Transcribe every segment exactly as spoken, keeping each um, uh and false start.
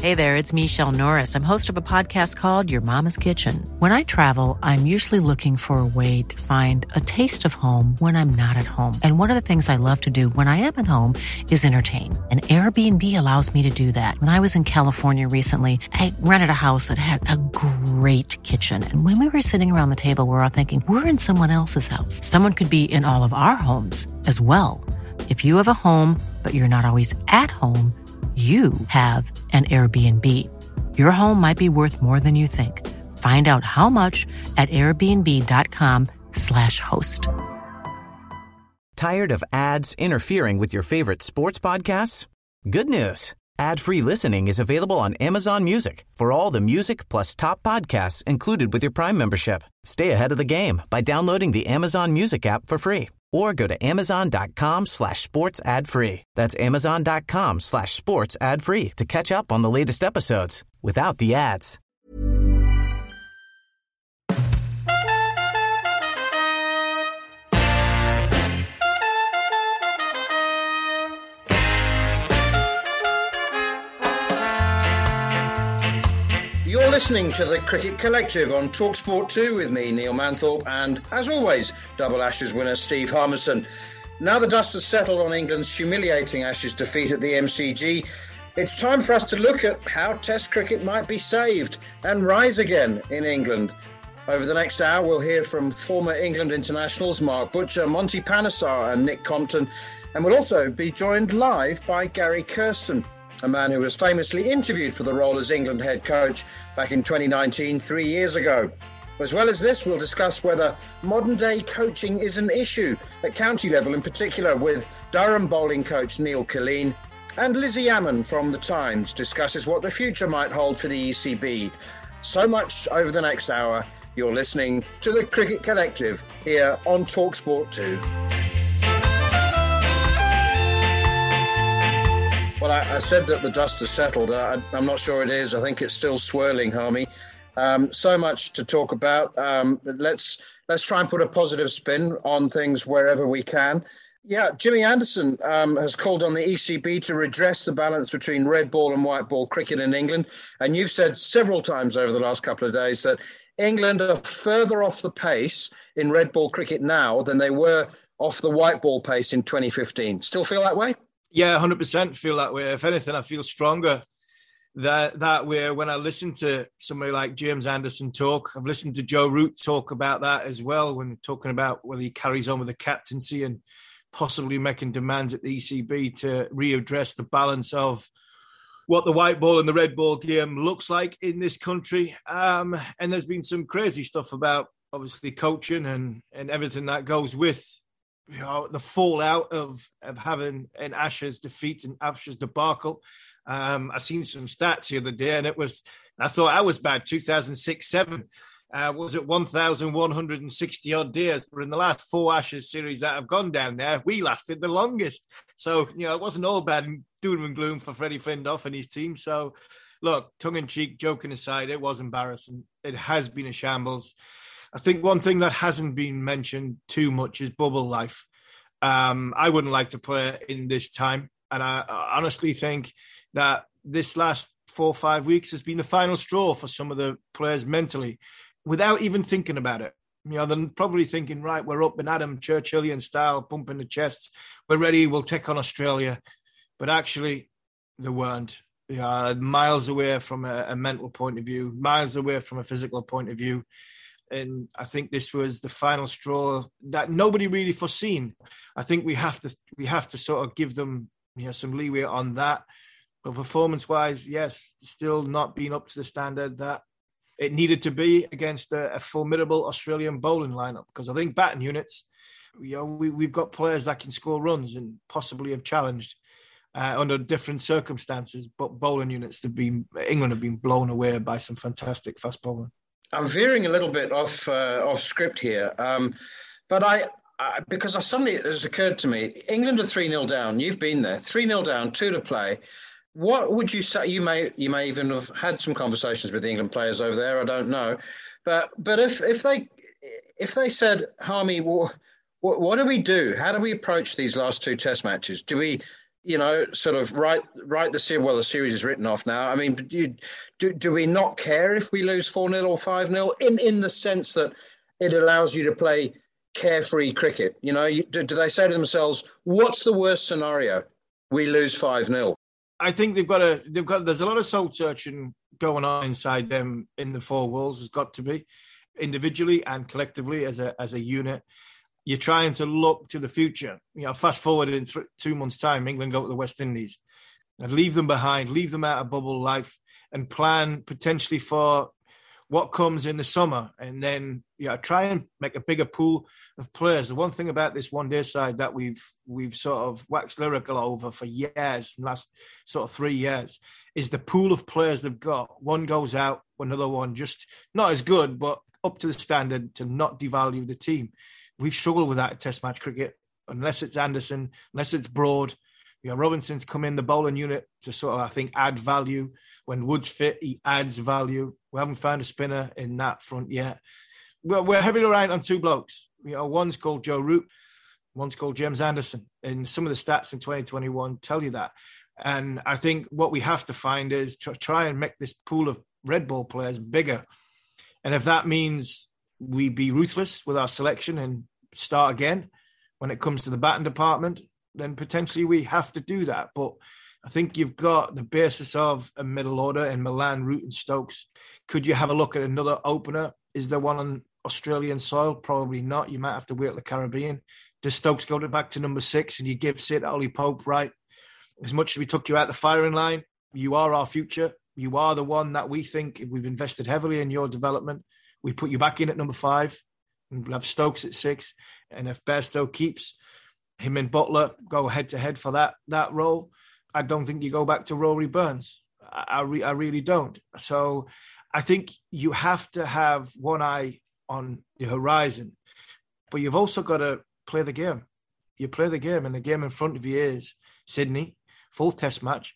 Hey there, it's Michelle Norris. I'm host of a podcast called Your Mama's Kitchen. When I travel, I'm usually looking for a way to find a taste of home when I'm not at home. And one of the things I love to do when I am at home is entertain. And Airbnb allows me to do that. When I was in California recently, I rented a house that had a great kitchen. And when we were sitting around the table, we were all thinking, we're in someone else's house. Someone could be in all of our homes as well. If you have a home, but you're not always at home, you have an Airbnb. Your home might be worth more than you think. Find out how much at airbnb.com slash host. Tired of ads interfering with your favorite sports podcasts? Good news. Ad-free listening is available on Amazon Music for all the music plus top podcasts included with your Prime membership. Stay ahead of the game by downloading the Amazon Music app for free or go to amazon.com slash sports ad free. That's amazon.com slash sports ad free to catch up on the latest episodes without the ads. You're listening to the Cricket Collective on TalkSport two with me, Neil Manthorpe, and, as always, double Ashes winner Steve Harmison. Now the dust has settled on England's humiliating Ashes defeat at the M C G, it's time for us to look at how Test cricket might be saved and rise again in England. Over the next hour, we'll hear from former England internationals Mark Butcher, Monty Panesar and Nick Compton, and we'll also be joined live by Gary Kirsten, a man who was famously interviewed for the role as England head coach back in twenty nineteen, three years ago. As well as this, we'll discuss whether modern-day coaching is an issue, at county level in particular, with Durham bowling coach Neil Killeen. And Lizzie Ammon from The Times discusses what the future might hold for the E C B. So much over the next hour. You're listening to the Cricket Collective here on TalkSport two. Well, I, I said that the dust has settled. I, I'm not sure it is. I think it's still swirling, Harmy. Um, so much to talk about. Um, let's let's try and put a positive spin on things wherever we can. Yeah, Jimmy Anderson um, has called on the E C B to redress the balance between red ball and white ball cricket in England. And you've said several times over the last couple of days that England are further off the pace in red ball cricket now than they were off the white ball pace in twenty fifteen. Still feel that way? Yeah, one hundred percent feel that way. If anything, I feel stronger that that way when I listen to somebody like James Anderson talk. I've listened to Joe Root talk about that as well when talking about whether he carries on with the captaincy and possibly making demands at the E C B to readdress the balance of what the white ball and the red ball game looks like in this country. Um, and there's been some crazy stuff about, obviously, coaching and, and everything that goes with, you know, the fallout of, of having an Ashes defeat and Ashes debacle. Um, I seen some stats the other day, and it was, I thought I was bad. two thousand six seven uh, was it one thousand one hundred sixty odd days, but in the last four Ashes series that have gone down there, we lasted the longest. So, you know, it wasn't all bad doom and gloom for Freddie Flintoff and his team. So, look, tongue in cheek, joking aside, it was embarrassing. It has been a shambles. I think one thing that hasn't been mentioned too much is bubble life. Um, I wouldn't like to play it in this time, and I, I honestly think that this last four or five weeks has been the final straw for some of the players mentally without even thinking about it. You know, they're probably thinking, right, we're up in Adam Churchillian style, pumping the chests. We're ready. We'll take on Australia. But actually, they weren't. They are miles away from a, a mental point of view, miles away from a physical point of view. And I think this was the final straw that nobody really foreseen. I think we have to we have to sort of give them, you know, some leeway on that. But performance-wise, yes, still not being up to the standard that it needed to be against a, a formidable Australian bowling lineup. Because I think batting units, you know, we, we've got players that can score runs and possibly have challenged uh, under different circumstances. But bowling units, have been England have been blown away by some fantastic fast bowling. I'm veering a little bit off uh, off script here, um, but I, I because I suddenly it has occurred to me, England are three nil down. You've been there, three nil down, two to play. What would you say? You may you may even have had some conversations with the England players over there. I don't know, but but if if they if they said, Harmy, what, what do we do? How do we approach these last two Test matches? Do we, you know, sort of write write the series. Well, the series is written off now. I mean, do you, do, do we not care if we lose four nil or five nil in, in the sense that it allows you to play carefree cricket? You know, you, do, do they say to themselves, what's the worst scenario? We lose five nil. I think they've got a, they've got, there's a lot of soul searching going on inside them in the four walls. There's got to be, individually and collectively as a as a unit. You're trying to look to the future. You know, fast forward in th- two months' time, England go to the West Indies, and leave them behind, leave them out of bubble life, and plan potentially for what comes in the summer. And then, you know, try and make a bigger pool of players. The one thing about this one-day side that we've we've sort of waxed lyrical over for years, last sort of three years, is the pool of players they've got. One goes out, another one just not as good, but up to the standard to not devalue the team. We've struggled with that at Test match cricket, unless it's Anderson, unless it's Broad. You know, Robinson's come in the bowling unit to sort of, I think, add value. When Wood's fit, he adds value. We haven't found a spinner in that front yet. We're, we're heavily reliant on two blokes. You know, one's called Joe Root, one's called James Anderson. And some of the stats in twenty twenty-one tell you that. And I think what we have to find is to try and make this pool of red ball players bigger. And if that means we be ruthless with our selection and start again when it comes to the batting department, then potentially we have to do that. But I think you've got the basis of a middle order in Milan, Root and Stokes. Could you have a look at another opener? Is there one on Australian soil? Probably not. You might have to wait at the Caribbean. Does Stokes go to back to number six and you give Sid Ollie Pope, right? As much as we took you out the firing line, you are our future. You are the one that we think, if we've invested heavily in your development, we put you back in at number five and we'll have Stokes at six. And if Bairstow keeps him and Butler go head to head for that that role, I don't think you go back to Rory Burns. I, I, re, I really don't. So I think you have to have one eye on the horizon, but you've also got to play the game. You play the game, and the game in front of you is Sydney, full Test match,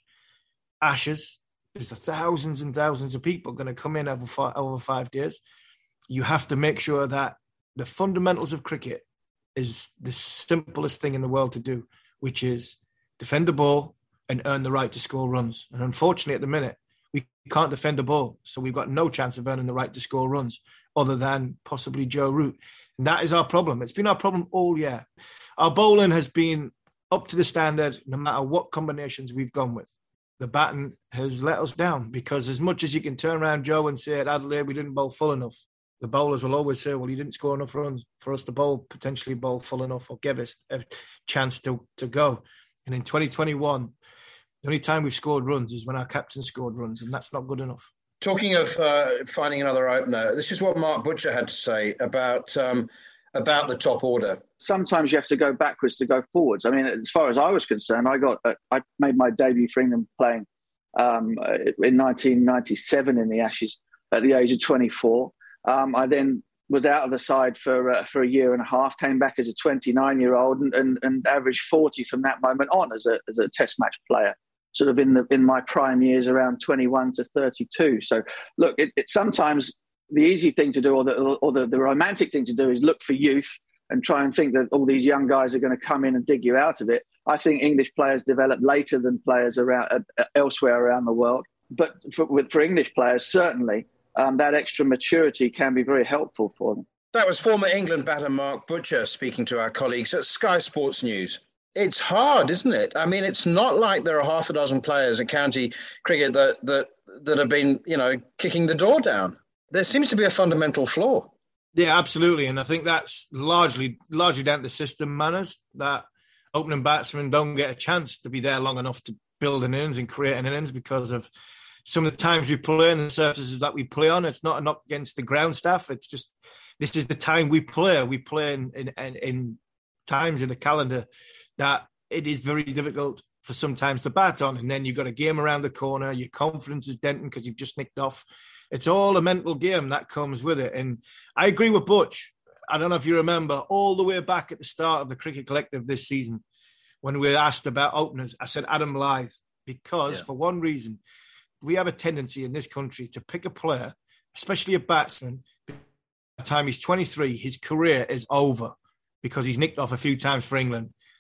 Ashes. There's thousands and thousands of people going to come in over five, over five days. You have to make sure that the fundamentals of cricket is the simplest thing in the world to do, which is defend the ball and earn the right to score runs. And unfortunately, at the minute, we can't defend the ball. So we've got no chance of earning the right to score runs other than possibly Joe Root. And that is our problem. It's been our problem all year. Our bowling has been up to the standard no matter what combinations we've gone with. The batting has let us down because as much as you can turn around, Joe, and say at Adelaide we didn't bowl full enough, the bowlers will always say, well, he didn't score enough runs for us to bowl, potentially bowl full enough or give us a chance to, to go. And in twenty twenty-one, the only time we've scored runs is when our captain scored runs, and that's not good enough. Talking of uh, finding another opener, this is what Mark Butcher had to say about um, about the top order. Sometimes you have to go backwards to go forwards. I mean, as far as I was concerned, I got uh, I made my debut for England playing um, in nineteen ninety-seven in the Ashes at the age of twenty-four. Um, I then was out of the side for uh, for a year and a half, came back as a twenty-nine-year-old and, and, and averaged forty from that moment on as a as a Test match player, sort of in the in my prime years around twenty-one to thirty-two. So, look, it, it sometimes the easy thing to do or the or the, the romantic thing to do is look for youth and try and think that all these young guys are going to come in and dig you out of it. I think English players develop later than players around uh, elsewhere around the world. But for, with, for English players, certainly, um, that extra maturity can be very helpful for them. That was former England batter Mark Butcher speaking to our colleagues at Sky Sports News. It's hard, isn't it? I mean, it's not like there are half a dozen players in county cricket that that that have been, you know, kicking the door down. There seems to be a fundamental flaw. Yeah, absolutely. And I think that's largely largely down to system manners, that opening batsmen don't get a chance to be there long enough to build an innings and create an innings because of some of the times we play and the surfaces that we play on. It's not a knock against the ground staff. It's just, this is the time we play. We play in, in, in times in the calendar that it is very difficult for sometimes to bat on. And then you've got a game around the corner. Your confidence is denting because you've just nicked off. It's all a mental game that comes with it. And I agree with Butch. I don't know if you remember, all the way back at the start of the Cricket Collective this season, when we were asked about openers, I said Adam Lyth, because yeah. for one reason, we have a tendency in this country to pick a player, especially a batsman, by the time he's twenty-three, his career is over because he's nicked off a few times for England.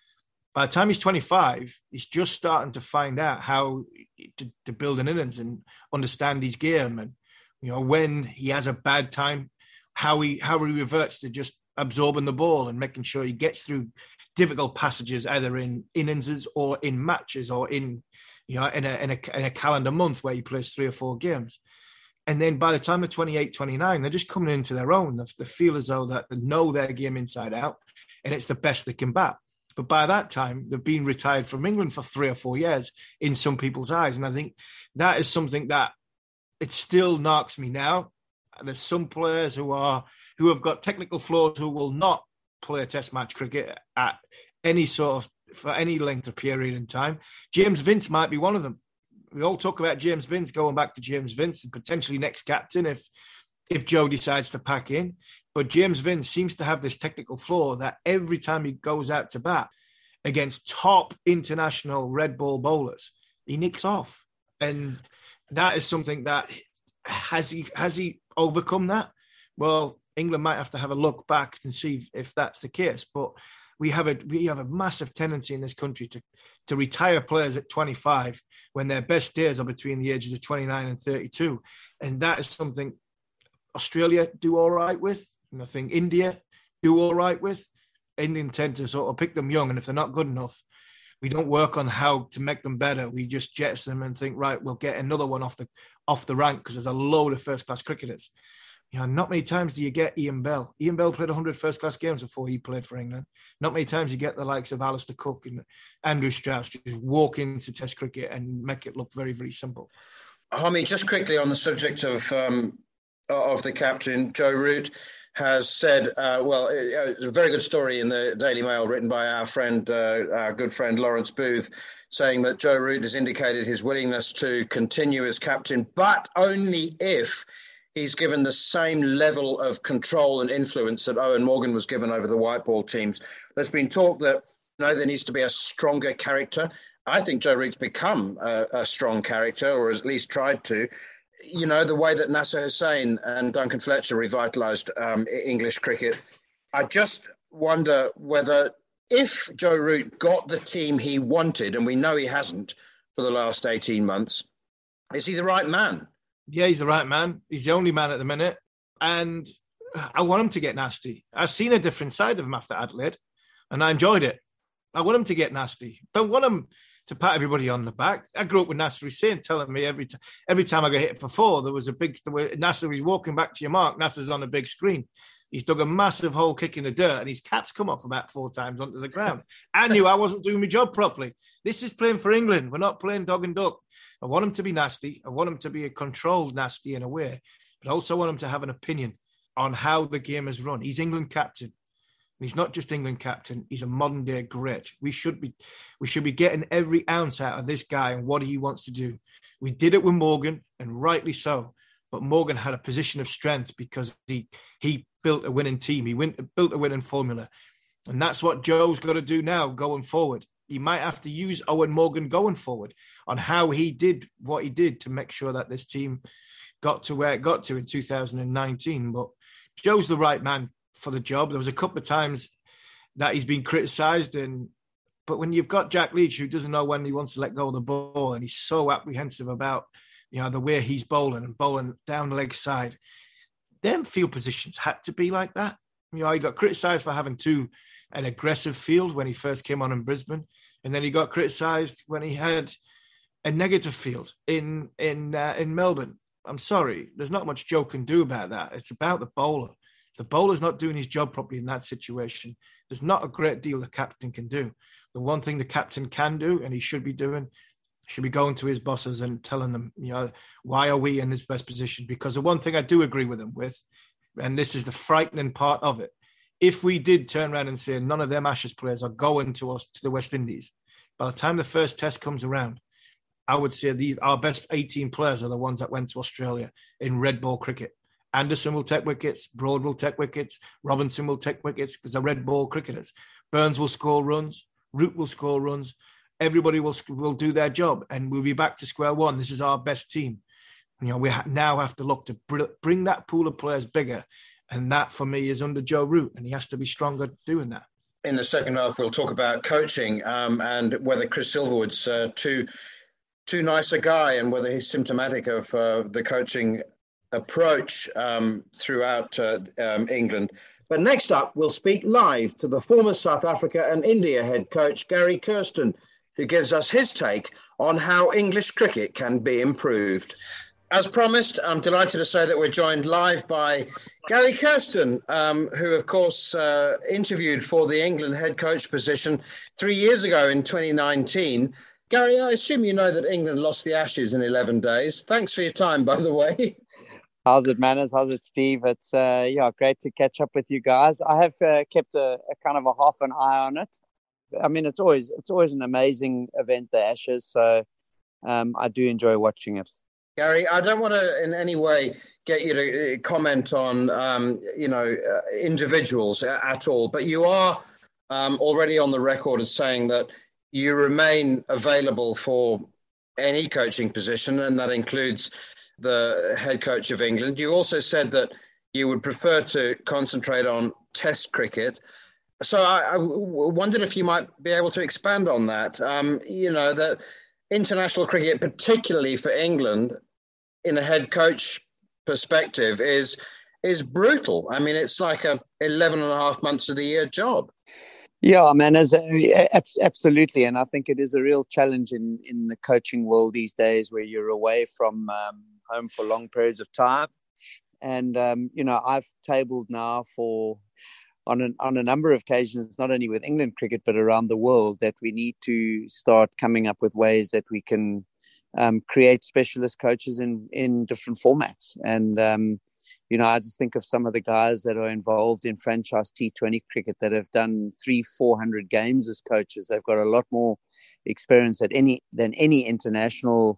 By the time he's twenty-five, he's just starting to find out how to, to build an innings and understand his game. And, you know, when he has a bad time, how he how he reverts to just absorbing the ball and making sure he gets through difficult passages, either in innings or in matches or in, you know, in a, in a, in a calendar month where he plays three or four games. And then by the time they're twenty-eight, twenty-nine, they're just coming into their own. They feel as though that they know their game inside out and it's the best they can bat. But by that time, they've been retired from England for three or four years in some people's eyes. And I think that is something that it still knocks me now. There's some players who are who have got technical flaws who will not play Test match cricket at any sort of, for any length of period in time. James Vince might be one of them. We all talk about James Vince, going back to James Vince, and potentially next captain if if Joe decides to pack in. But James Vince seems to have this technical flaw that every time he goes out to bat against top international red ball bowlers, he nicks off. And that is something that, has he has he overcome that? Well, England might have to have a look back and see if that's the case. But we have a we have a massive tendency in this country to, to retire players at twenty-five when their best days are between the ages of twenty-nine and thirty-two. And that is something Australia do all right with. And I think India do all right with. Indian tend to sort of pick them young, and if they're not good enough, we don't work on how to make them better. We just jets them and think, right, we'll get another one off the off the rank because there's a load of first-class cricketers. You know, not many times do you get Ian Bell. Ian Bell played one hundred first-class games before he played for England. Not many times you get the likes of Alistair Cook and Andrew Strauss just walk into Test cricket and make it look very, very simple. Harmy, just quickly on the subject of um, of the captain, Joe Root has said, uh, well, it's a very good story in the Daily Mail written by our friend, uh, our good friend Lawrence Booth, saying that Joe Root has indicated his willingness to continue as captain, but only if he's given the same level of control and influence that Owen Morgan was given over the white ball teams. There's been talk that, you know, there needs to be a stronger character. I think Joe Root's become a, a strong character, or at least tried to. You know, the way that Nasser Hussain and Duncan Fletcher revitalised um, English cricket. I just wonder whether, if Joe Root got the team he wanted, and we know he hasn't for the last eighteen months, is he the right man? Yeah, he's the right man. He's the only man at the minute. And I want him to get nasty. I've seen a different side of him after Adelaide, and I enjoyed it. I want him to get nasty. Don't want him to pat everybody on the back. I grew up with Nasser Hussain telling me every, t- every time I got hit for four, there was a big, there were, Nasser was walking back to your mark. Nasser's on a big screen. He's dug a massive hole kick in the dirt and his cap's come off about four times onto the ground. I knew I wasn't doing my job properly. This is playing for England. We're not playing dog and duck. I want him to be nasty. I want him to be a controlled nasty in a way, but I also want him to have an opinion on how the game is run. He's England captain. He's not just England captain. He's a modern day great. We should be, we should be getting every ounce out of this guy and what he wants to do. We did it with Morgan, and rightly so. But Morgan had a position of strength because he he built a winning team. He win, built a winning formula, and that's what Joe's got to do now going forward. He might have to use Owen Morgan going forward on how he did what he did to make sure that this team got to where it got to in two thousand nineteen. But Joe's the right man for the job. There was a couple of times that he's been criticised, and but when you've got Jack Leach, who doesn't know when he wants to let go of the ball, and he's so apprehensive about, you know, the way he's bowling and bowling down the leg side, them field positions had to be like that. You know, he got criticised for having too an aggressive field when he first came on in Brisbane, and then he got criticised when he had a negative field in in uh, in Melbourne. I'm sorry, there's not much Joe can do about that. It's about the bowler. If the bowler's not doing his job properly in that situation, there's not a great deal the captain can do. The one thing the captain can do, and he should be doing, should be going to his bosses and telling them, you know, why are we in this best position? Because the one thing I do agree with him with, and this is the frightening part of it, if we did turn around and say none of them Ashes players are going to us to the West Indies, by the time the first test comes around, I would say the, our best eighteen players are the ones that went to Australia in red ball cricket. Anderson will take wickets, Broad will take wickets, Robinson will take wickets because they're red ball cricketers. Burns will score runs, Root will score runs. Everybody will will do their job, and we'll be back to square one. This is our best team. You know, we ha- now have to look to br- bring that pool of players bigger, and that for me is under Joe Root, and he has to be stronger doing that. in the second half, we'll talk about coaching um, and whether Chris Silverwood's uh, too too nice a guy and whether he's symptomatic of uh, the coaching approach um, throughout uh, um, England. But next up, we'll speak live to the former South Africa and India head coach, Gary Kirsten, who gives us his take on how English cricket can be improved. As promised, I'm delighted to say that we're joined live by Gary Kirsten, um, who, of course, uh, interviewed for the England head coach position three years ago in twenty nineteen. Gary, I assume you know that England lost the Ashes in eleven days. Thanks for your time, by the way. How's it, Manners? How's it, Steve? It's uh, yeah, great to catch up with you guys. I have uh, kept a, a kind of a half an eye on it. I mean, it's always it's always an amazing event, the Ashes. So um, I do enjoy watching it. Gary, I don't want to in any way get you to comment on, um, you know, uh, individuals at all, but you are um, already on the record as saying that you remain available for any coaching position, and that includes the head coach of England. You also said that you would prefer to concentrate on Test cricket. So I, I wondered if you might be able to expand on that. Um, you know, that international cricket, particularly for England, in a head coach perspective, is is brutal. I mean, it's like a eleven and a half months of the year job. Yeah, man, as a, absolutely. And I think it is a real challenge in, in the coaching world these days, where you're away from um, home for long periods of time. And, um, you know, I've tabled now for on, an, on a number of occasions, not only with England cricket, but around the world, that we need to start coming up with ways that we can um, create specialist coaches in, in different formats. And, um, you know, I just think of some of the guys that are involved in franchise T twenty cricket that have done three, four hundred games as coaches. They've got a lot more experience at any than any international,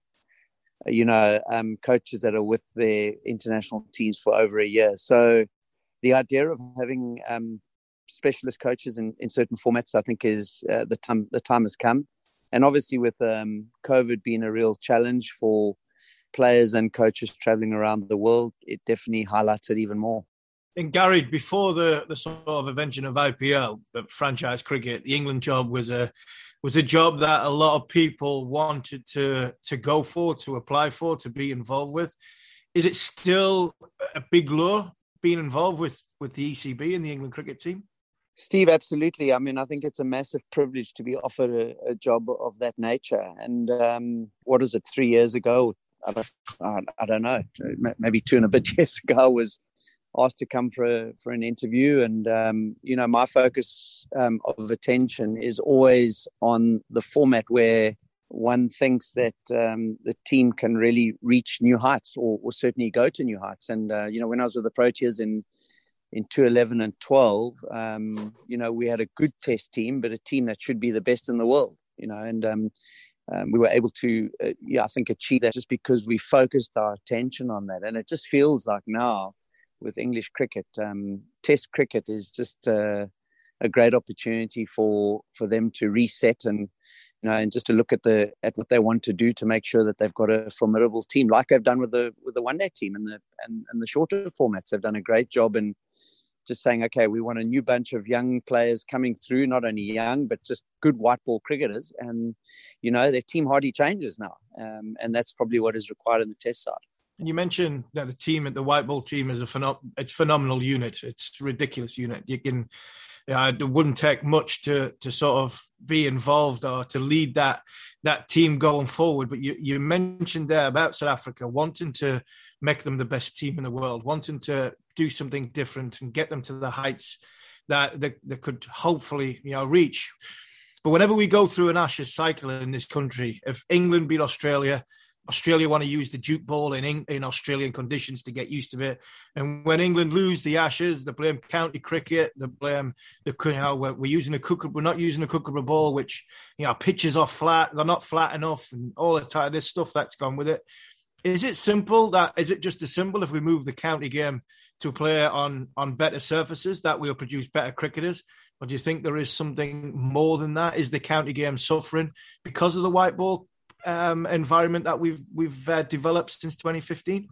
you know, um, coaches that are with their international teams for over a year. So the idea of having um, specialist coaches in, in certain formats, I think, is uh, the time the time has come. And obviously, with um, COVID being a real challenge for players and coaches traveling around the world, it definitely highlights it even more. And Gary, before the, the sort of invention of I P L, but franchise cricket, the England job was a was a job that a lot of people wanted to to go for, to apply for, to be involved with. Is it still a big lure being involved with, with the E C B and the England cricket team? Steve, absolutely. I mean, I think it's a massive privilege to be offered a, a job of that nature. And um, what is it, three years ago? I don't, I don't know, maybe two and a bit years ago, I was asked to come for a, for an interview. And, um, you know, my focus um, of attention is always on the format where one thinks that um, the team can really reach new heights or, or certainly go to new heights. And, uh, you know, when I was with the Proteas in, in two eleven and twelve, um, you know, we had a good test team, but a team that should be the best in the world, you know, and, um, Um, we were able to, uh, yeah, I think achieve that just because we focused our attention on that. And it just feels like now with English cricket, um, Test cricket is just uh, a great opportunity for, for them to reset and, you know, and just to look at the at what they want to do to make sure that they've got a formidable team, like they've done with the with the one day team and the and, and the shorter formats. They've done a great job in just saying, okay, we want a new bunch of young players coming through, not only young, but just good white ball cricketers. And, you know, their team hardly changes now. Um, and that's probably what is required in the Test side. And you mentioned that the team at the white ball team is a phenom- it's a phenomenal unit. It's a ridiculous unit. You can, uh, it wouldn't take much to to sort of be involved or to lead that that team going forward. But you, you mentioned there about South Africa wanting to make them the best team in the world, wanting to do something different and get them to the heights that they, they could hopefully, you know, reach. But whenever we go through an Ashes cycle in this country, if England beat Australia, Australia want to use the Duke ball in in Australian conditions to get used to it. And when England lose the Ashes, they blame county cricket. They blame the you know, we're using a cooker, we're not using a Kookaburra ball, which, you know, pitches are flat, they're not flat enough, and all the time this stuff that's gone with it. Is it simple that is it just as simple if we move the county game to play on on better surfaces that we'll produce better cricketers? Or do you think there is something more than that? Is the county game suffering because of the white ball um, environment that we've we've uh, developed since twenty fifteen?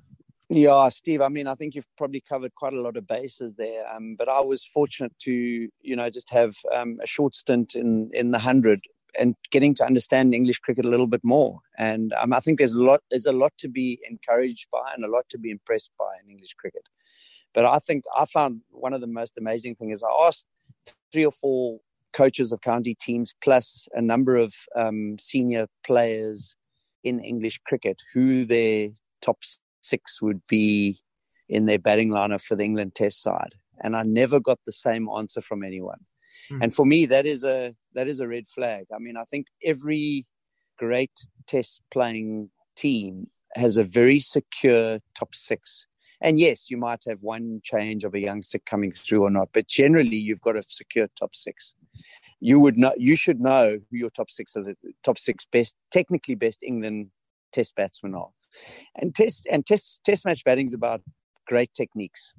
Yeah, Steve, I mean, I think you've probably covered quite a lot of bases there. Um, but I was fortunate to, you know, just have um, a short stint in, in the hundred and getting to understand English cricket a little bit more. And um, I think there's a lot, there's a lot to be encouraged by and a lot to be impressed by in English cricket. But I think I found one of the most amazing things, I asked three or four coaches of county teams plus a number of um, senior players in English cricket who their top six would be in their batting lineup for the England Test side, and I never got the same answer from anyone. Mm. And for me, that is a that is a red flag. I mean, I think every great Test playing team has a very secure top six. And yes, you might have one change of a youngster coming through or not, but generally you've got a secure top six. You would know, you should know who your top six are, the top six best, technically best England Test batsmen are. And test and test test match batting is about great techniques.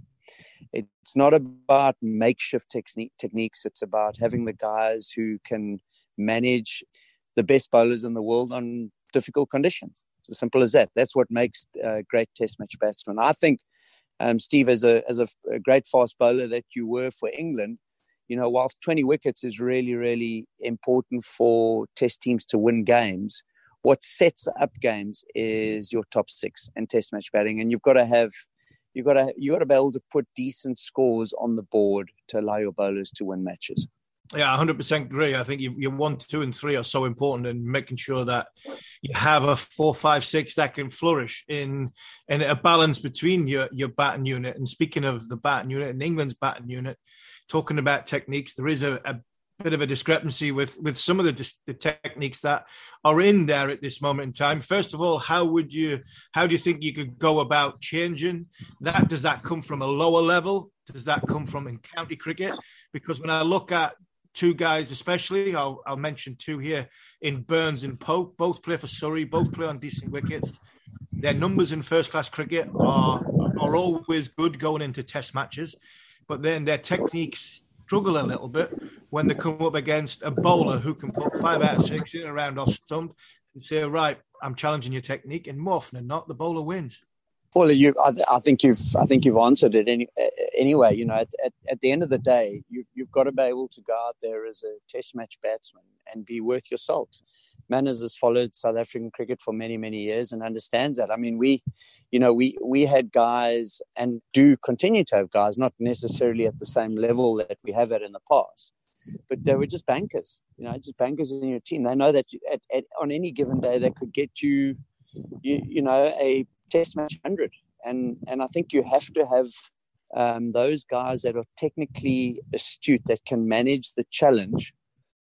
It's not about makeshift technique techniques. It's about having the guys who can manage the best bowlers in the world on difficult conditions. It's as simple as that. That's what makes uh, great test match batsmen. I think, um, Steve, as a as a, a great fast bowler that you were for England, you know, whilst twenty wickets is really really important for test teams to win games, what sets up games is your top six and test match batting. And you've got to have, you've got to, you've got to be able to put decent scores on the board to allow your bowlers to win matches. Yeah, one hundred percent agree. I think you, your one, two, and three are so important in making sure that you have a four, five, six that can flourish in, in a balance between your, your batting unit. And speaking of the batting unit and England's batting unit, talking about techniques, there is a, a bit of a discrepancy with, with some of the, the techniques that are in there at this moment in time. First of all, how would you, how do you think you could go about changing that? Does that come from a lower level? Does that come from in county cricket? Because when I look at two guys, especially, I'll, I'll mention two here in Burns and Pope, both play for Surrey, both play on decent wickets. Their numbers in first class cricket are, are always good going into test matches, but then their techniques struggle a little bit when they come up against a bowler who can put five out of six in a round off stump and say, right, I'm challenging your technique, and more often than not, the bowler wins. Well, you, I, I think you've, I think you've answered it any, anyway. You know, at, at, at the end of the day, you've, you've got to be able to go out there as a Test match batsman and be worth your salt. Manners has followed South African cricket for many, many years and understands that. I mean, we, you know, we we had guys and do continue to have guys, not necessarily at the same level that we have had in the past, but they were just bankers. You know, just bankers in your team. They know that at, at, on any given day they could get you, you, you know, a Test match one hundred, and and I think you have to have um, those guys that are technically astute, that can manage the challenge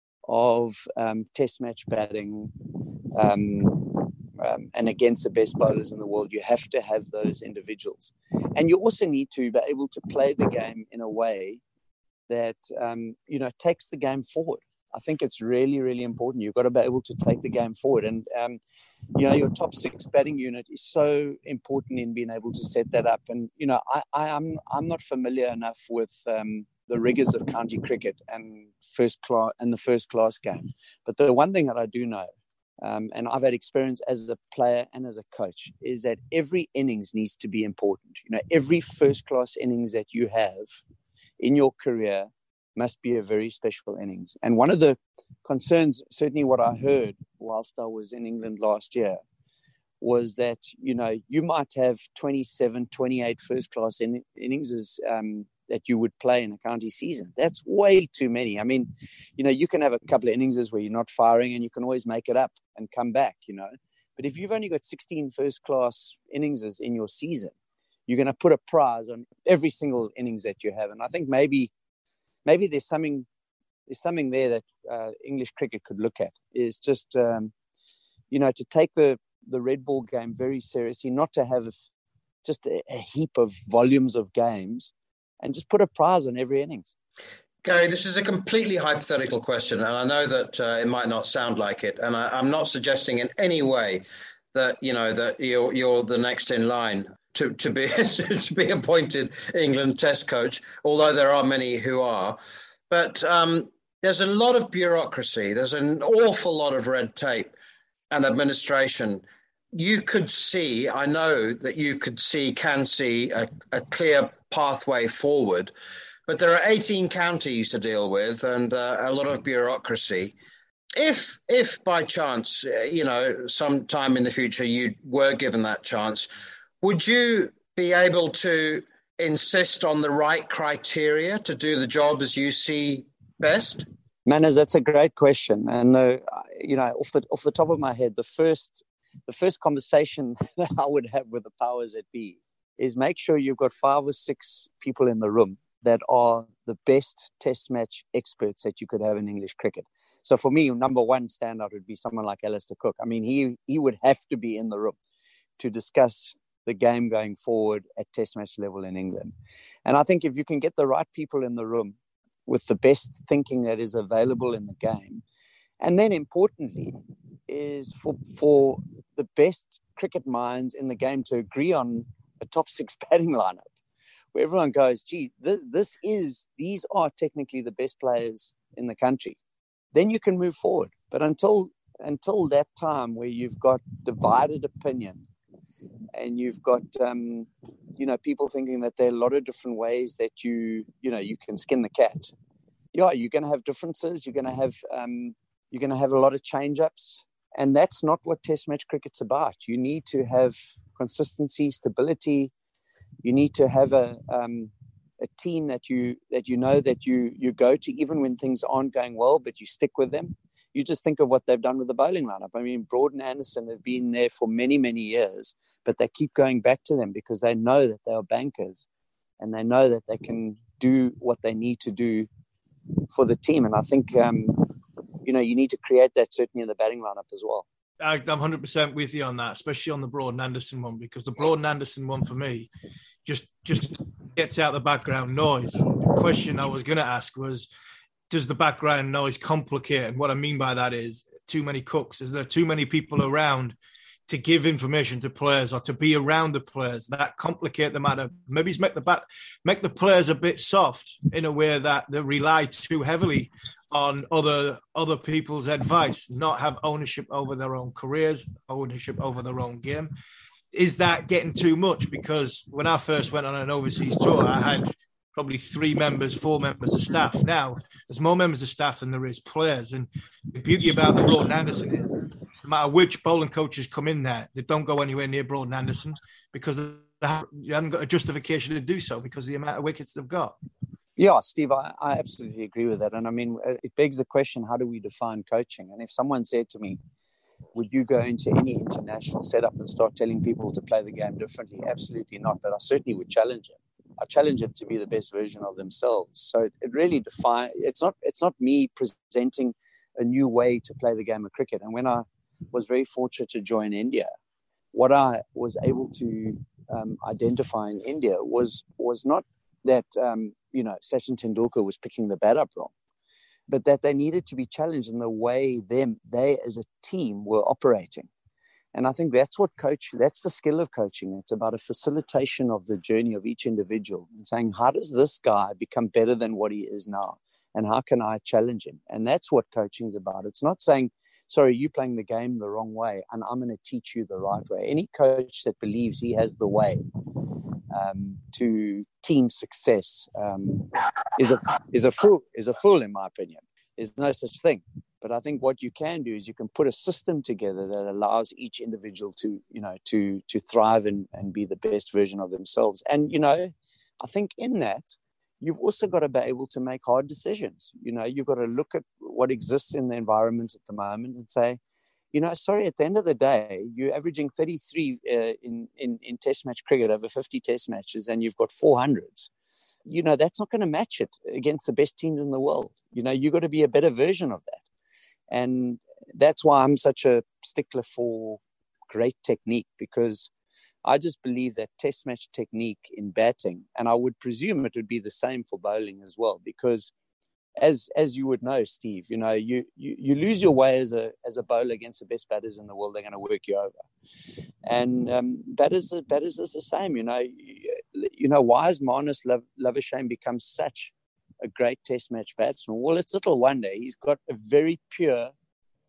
of um, Test match batting um, um, and against the best bowlers in the world. You have to have those individuals, and you also need to be able to play the game in a way that um, you know takes the game forward. I think it's really, really important. You've got to be able to take the game forward. And, um, you know, your top six batting unit is so important in being able to set that up. And, you know, I, I, I'm I'm not familiar enough with um, the rigors of county cricket and first class and the first class game. But the one thing that I do know, um, and I've had experience as a player and as a coach, is that every innings needs to be important. You know, every first class innings that you have in your career must be a very special innings. And one of the concerns, certainly what I heard whilst I was in England last year, was that, you know, you might have twenty-seven, twenty-eight first-class in, innings um, that you would play in a county season. That's way too many. I mean, you know, you can have a couple of innings where you're not firing and you can always make it up and come back, you know. But if you've only got sixteen first-class innings in your season, you're going to put a prize on every single innings that you have. And I think maybe Maybe there's something, there's something there that uh, English cricket could look at, is just, um, you know, to take the, the red ball game very seriously, not to have just a, a heap of volumes of games, and just put a prize on every innings. Gary, this is a completely hypothetical question, and I know that uh, it might not sound like it, and I, I'm not suggesting in any way that, you know, that you're you're the next in line to, to be to be appointed England Test coach, although there are many who are. But um, there's a lot of bureaucracy. There's an awful lot of red tape and administration you could see, I know that you could see, can see a, a clear pathway forward, but there are eighteen counties to deal with and uh, a lot of bureaucracy. If, if by chance, you know, sometime in the future you were given that chance, would you be able to insist on the right criteria to do the job as you see best? Manners, that's a great question. And, uh, you know, off the off the top of my head, the first the first conversation that I would have with the powers that be is make sure you've got five or six people in the room that are the best test match experts that you could have in English cricket. So for me, number one standout would be someone like Alistair Cook. I mean, he he would have to be in the room to discuss the game going forward at test match level in England. And I think if you can get the right people in the room with the best thinking that is available in the game, and then importantly is for for the best cricket minds in the game to agree on a top six batting lineup, where everyone goes, gee, th- this is, these are technically the best players in the country, then you can move forward. But until until that time where you've got divided opinion and you've got, um, you know, people thinking that there are a lot of different ways that you, you know, you can skin the cat. Yeah, you're going to have differences. You're going to have, um, you're going to have a lot of change-ups. And that's not what Test match cricket's about. You need to have consistency, stability. You need to have a um, a team that you that you know that you you go to even when things aren't going well, but you stick with them. You just think of what they've done with the bowling lineup. I mean, Broad and Anderson have been there for many, many years, but they keep going back to them because they know that they are bankers and they know that they can do what they need to do for the team. And I think, um, you know, you need to create that certainly in the batting lineup as well. I'm one hundred percent with you on that, especially on the Broad and Anderson one, because the Broad and Anderson one for me just just gets out the background noise. The question I was going to ask was, does the background noise complicate? And what I mean by that is too many cooks. Is there too many people around to give information to players or to be around the players that complicate the matter? Maybe it's make the bat, make the players a bit soft in a way that they rely too heavily on other other people's advice, not have ownership over their own careers, ownership over their own game. Is that getting too much? Because when I first went on an overseas tour, I had probably three members, four members of staff. Now, there's more members of staff than there is players. And the beauty about the Broad and Anderson is, no matter which bowling coaches come in there, they don't go anywhere near Broad and Anderson because they haven't got a justification to do so because of the amount of wickets they've got. Yeah, Steve, I, I absolutely agree with that. And I mean, it begs the question, how do we define coaching? And if someone said to me, would you go into any international setup and start telling people to play the game differently? Absolutely not. But I certainly would challenge them. I challenge them to be the best version of themselves. So it really defines, it's not, it's not me presenting a new way to play the game of cricket. And when I was very fortunate to join India, what I was able to um, identify in India was, was not that, um, you know, Sachin Tendulkar was picking the bat up wrong, but that they needed to be challenged in the way them, they as a team were operating. And I think that's what coach, that's the skill of coaching. It's about a facilitation of the journey of each individual and saying, how does this guy become better than what he is now? And how can I challenge him? And that's what coaching is about. It's not saying, sorry, you're playing the game the wrong way and I'm going to teach you the right way. Any coach that believes he has the way um, to team success um, is a is a fool, is a fool, in my opinion. There's no such thing. But I think what you can do is you can put a system together that allows each individual to, you know, to to thrive and, and be the best version of themselves. And, you know, I think in that, you've also got to be able to make hard decisions. You know, you've got to look at what exists in the environment at the moment and say, you know, sorry, at the end of the day, you're averaging thirty-three uh, in, in, in test match cricket over fifty test matches and you've got four hundreds. You know, that's not going to match it against the best teams in the world. You know, you've got to be a better version of that. And that's why I'm such a stickler for great technique, because I just believe that test match technique in batting, and I would presume it would be the same for bowling as well, because as as you would know, Steve, you know, you, you, you lose your way as a as a bowler against the best batters in the world, they're going to work you over. And um, batters, batters is the same, you know. You, you know, why has Marnus Labuschagne become such a great test match batsman? Well, it's little wonder. He's got a very pure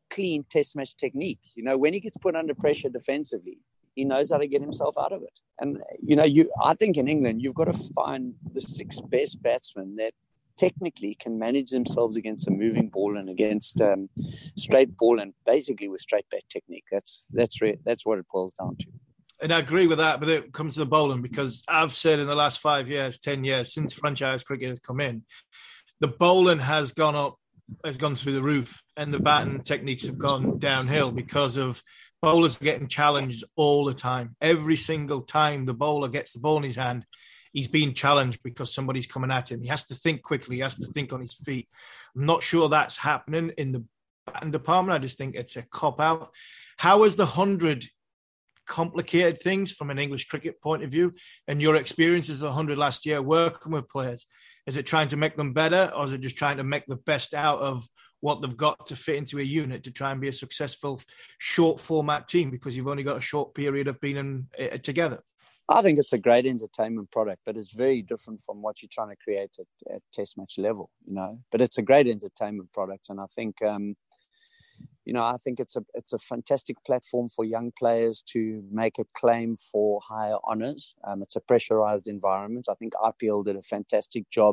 clean test match technique. You know, when he gets put under pressure defensively, he knows how to get himself out of it. And, you know, you I think in England, you've got to find the six best batsmen that technically can manage themselves against a moving ball and against um, straight ball, and basically with straight bat technique. That's that's re- that's what it boils down to. And I agree with that, but it comes to the bowling, because I've said in the last five years, ten years, since franchise cricket has come in, the bowling has gone up, has gone through the roof, and the batting techniques have gone downhill because of bowlers getting challenged all the time. Every single time the bowler gets the ball in his hand, he's being challenged because somebody's coming at him. He has to think quickly. He has to think on his feet. I'm not sure that's happening in the batting department. I just think it's a cop-out. How is the hundred complicated things from an English cricket point of view, and your experiences of the hundred last year working with players? Is it trying to make them better, or is it just trying to make the best out of what they've got to fit into a unit to try and be a successful short format team, because you've only got a short period of being in, uh, together? I think it's a great entertainment product, but it's very different from what you're trying to create at, at test match level, you know. But it's a great entertainment product, and I think, um, you know, I think it's a it's a fantastic platform for young players to make a claim for higher honours. Um, it's a pressurised environment. I think I P L did a fantastic job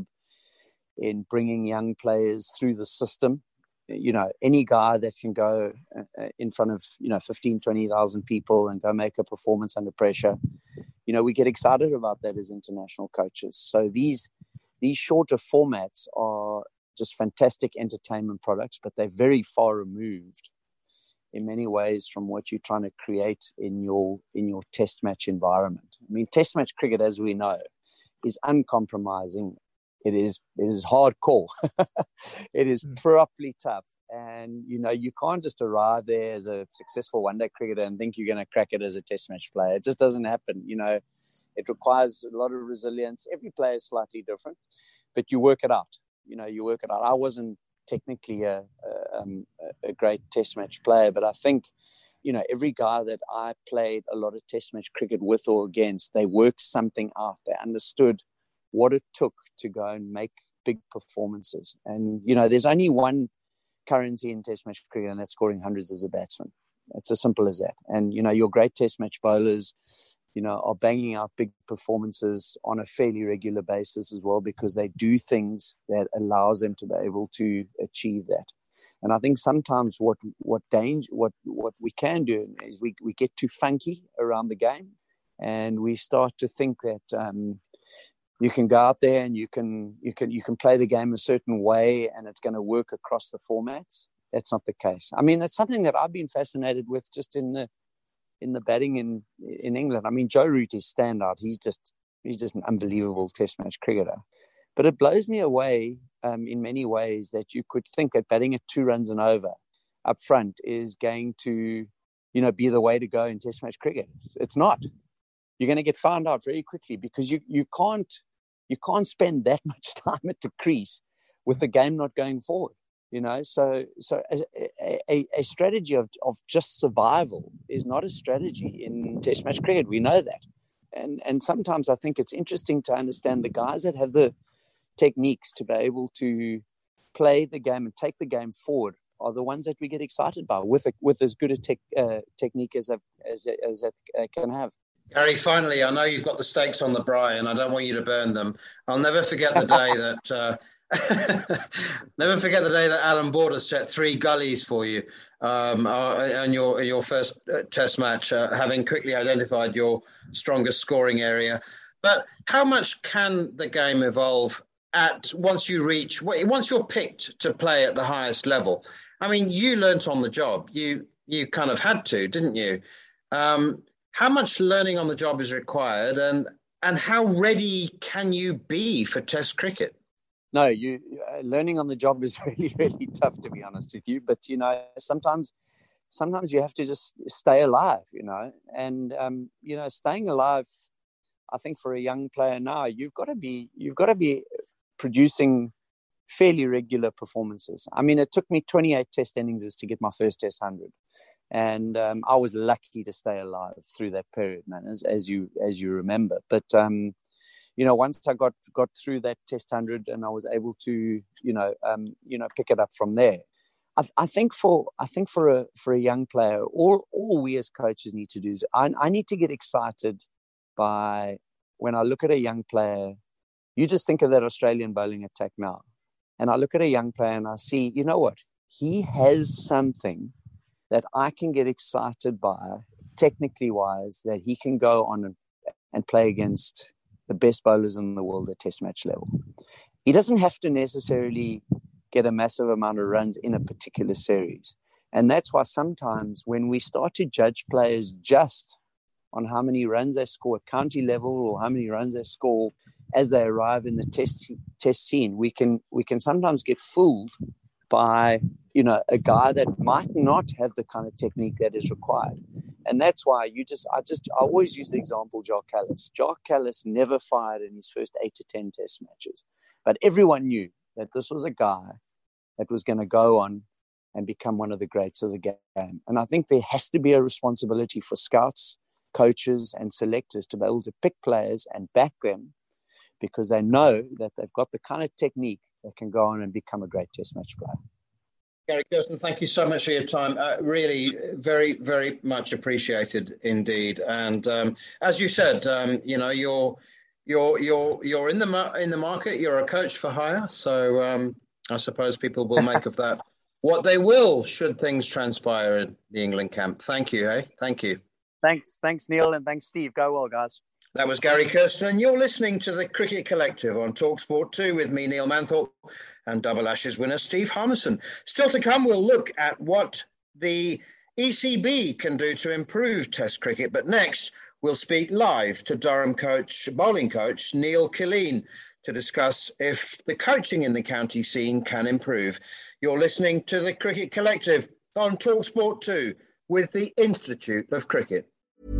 in bringing young players through the system. You know, any guy that can go in front of, you know, fifteen, twenty thousand people and go make a performance under pressure, you know, we get excited about that as international coaches. So these these shorter formats are just fantastic entertainment products, but they're very far removed in many ways from what you're trying to create in your in your test match environment. I mean, test match cricket, as we know, is uncompromising. It is it is hardcore. It is properly tough. And, you know, you can't just arrive there as a successful one-day cricketer and think you're going to crack it as a test match player. It just doesn't happen. You know, it requires a lot of resilience. Every player is slightly different, but you work it out. You know, you work it out. I wasn't technically a, a, um, a great test match player, but I think, you know, every guy that I played a lot of test match cricket with or against, they worked something out. They understood what it took to go and make big performances. And, you know, there's only one currency in test match cricket, and that's scoring hundreds as a batsman. It's as simple as that. And, you know, your great test match bowlers, you know, are banging out big performances on a fairly regular basis as well, because they do things that allows them to be able to achieve that. And I think sometimes what what danger what what we can do is we we get too funky around the game, and we start to think that um, you can go out there and you can you can you can play the game a certain way and it's going to work across the formats. That's not the case. I mean, that's something that I've been fascinated with just in the in the batting in in England. I mean, Joe Root is standout. He's just he's just an unbelievable test match cricketer. But it blows me away um, in many ways that you could think that batting at two runs and over up front is going to, you know, be the way to go in test match cricket. It's not. You're going to get found out very quickly because you you can't you can't spend that much time at the crease with the game not going forward. You know, so so a, a, a strategy of, of just survival is not a strategy in test match cricket. We know that. And and sometimes I think it's interesting to understand the guys that have the techniques to be able to play the game and take the game forward are the ones that we get excited by with a, with as good a tech, uh, technique as a, as a, as it uh, can have. Gary, finally, I know you've got the stakes on the braai and I don't want you to burn them. I'll never forget the day that uh, never forget the day that Alan Border set three gullies for you um, uh, and your your first uh, test match, uh, having quickly identified your strongest scoring area. But how much can the game evolve at once you reach once you're picked to play at the highest level? I mean, you learnt on the job. You you kind of had to, didn't you? Um, how much learning on the job is required, and and how ready can you be for Test cricket? No, you uh, learning on the job is really, really tough, to be honest with you. But, you know, sometimes sometimes you have to just stay alive, you know. And, um, you know, staying alive, I think for a young player now, you've got to be you've got to be producing fairly regular performances. I mean, it took me twenty-eight test innings to get my first test one hundred. And um, I was lucky to stay alive through that period, man, as, as you as you remember. But, um, you know, once I got, got through that test one hundred and I was able to, you know, um, you know, pick it up from there, I, I think for I think for a for a young player, all all we as coaches need to do is I, I need to get excited by when I look at a young player. You just think of that Australian bowling attack now, and I look at a young player and I see, you know what, he has something that I can get excited by, technically wise, that he can go on and, and play against the best bowlers in the world at test match level. He doesn't have to necessarily get a massive amount of runs in a particular series. And that's why sometimes when we start to judge players just on how many runs they score at county level or how many runs they score as they arrive in the test test scene, we can we can sometimes get fooled by, you know, a guy that might not have the kind of technique that is required. And that's why you just, I just, I always use the example, Jacques Kallis. Jacques Kallis never fired in his first eight to ten test matches. But everyone knew that this was a guy that was going to go on and become one of the greats of the game. And I think there has to be a responsibility for scouts, coaches, and selectors to be able to pick players and back them, because they know that they've got the kind of technique that can go on and become a great test match player. Gary Kirsten, thank you so much for your time. Uh, really, very, very much appreciated indeed. And um, as you said, um, you know, you're you're you're you're in the mar- in the market. You're a coach for hire, so um, I suppose people will make of that what they will, should things transpire in the England camp. Thank you, hey, thank you. Thanks, thanks, Neil, and thanks, Steve. Go well, guys. That was Gary Kirsten, and you're listening to the Cricket Collective on TalkSport two with me, Neil Manthorpe, and Double Ashes winner Steve Harmison. Still to come, we'll look at what the E C B can do to improve Test cricket. But next, we'll speak live to Durham coach, bowling coach Neil Killeen, to discuss if the coaching in the county scene can improve. You're listening to the Cricket Collective on TalkSport two with the Institute of Cricket.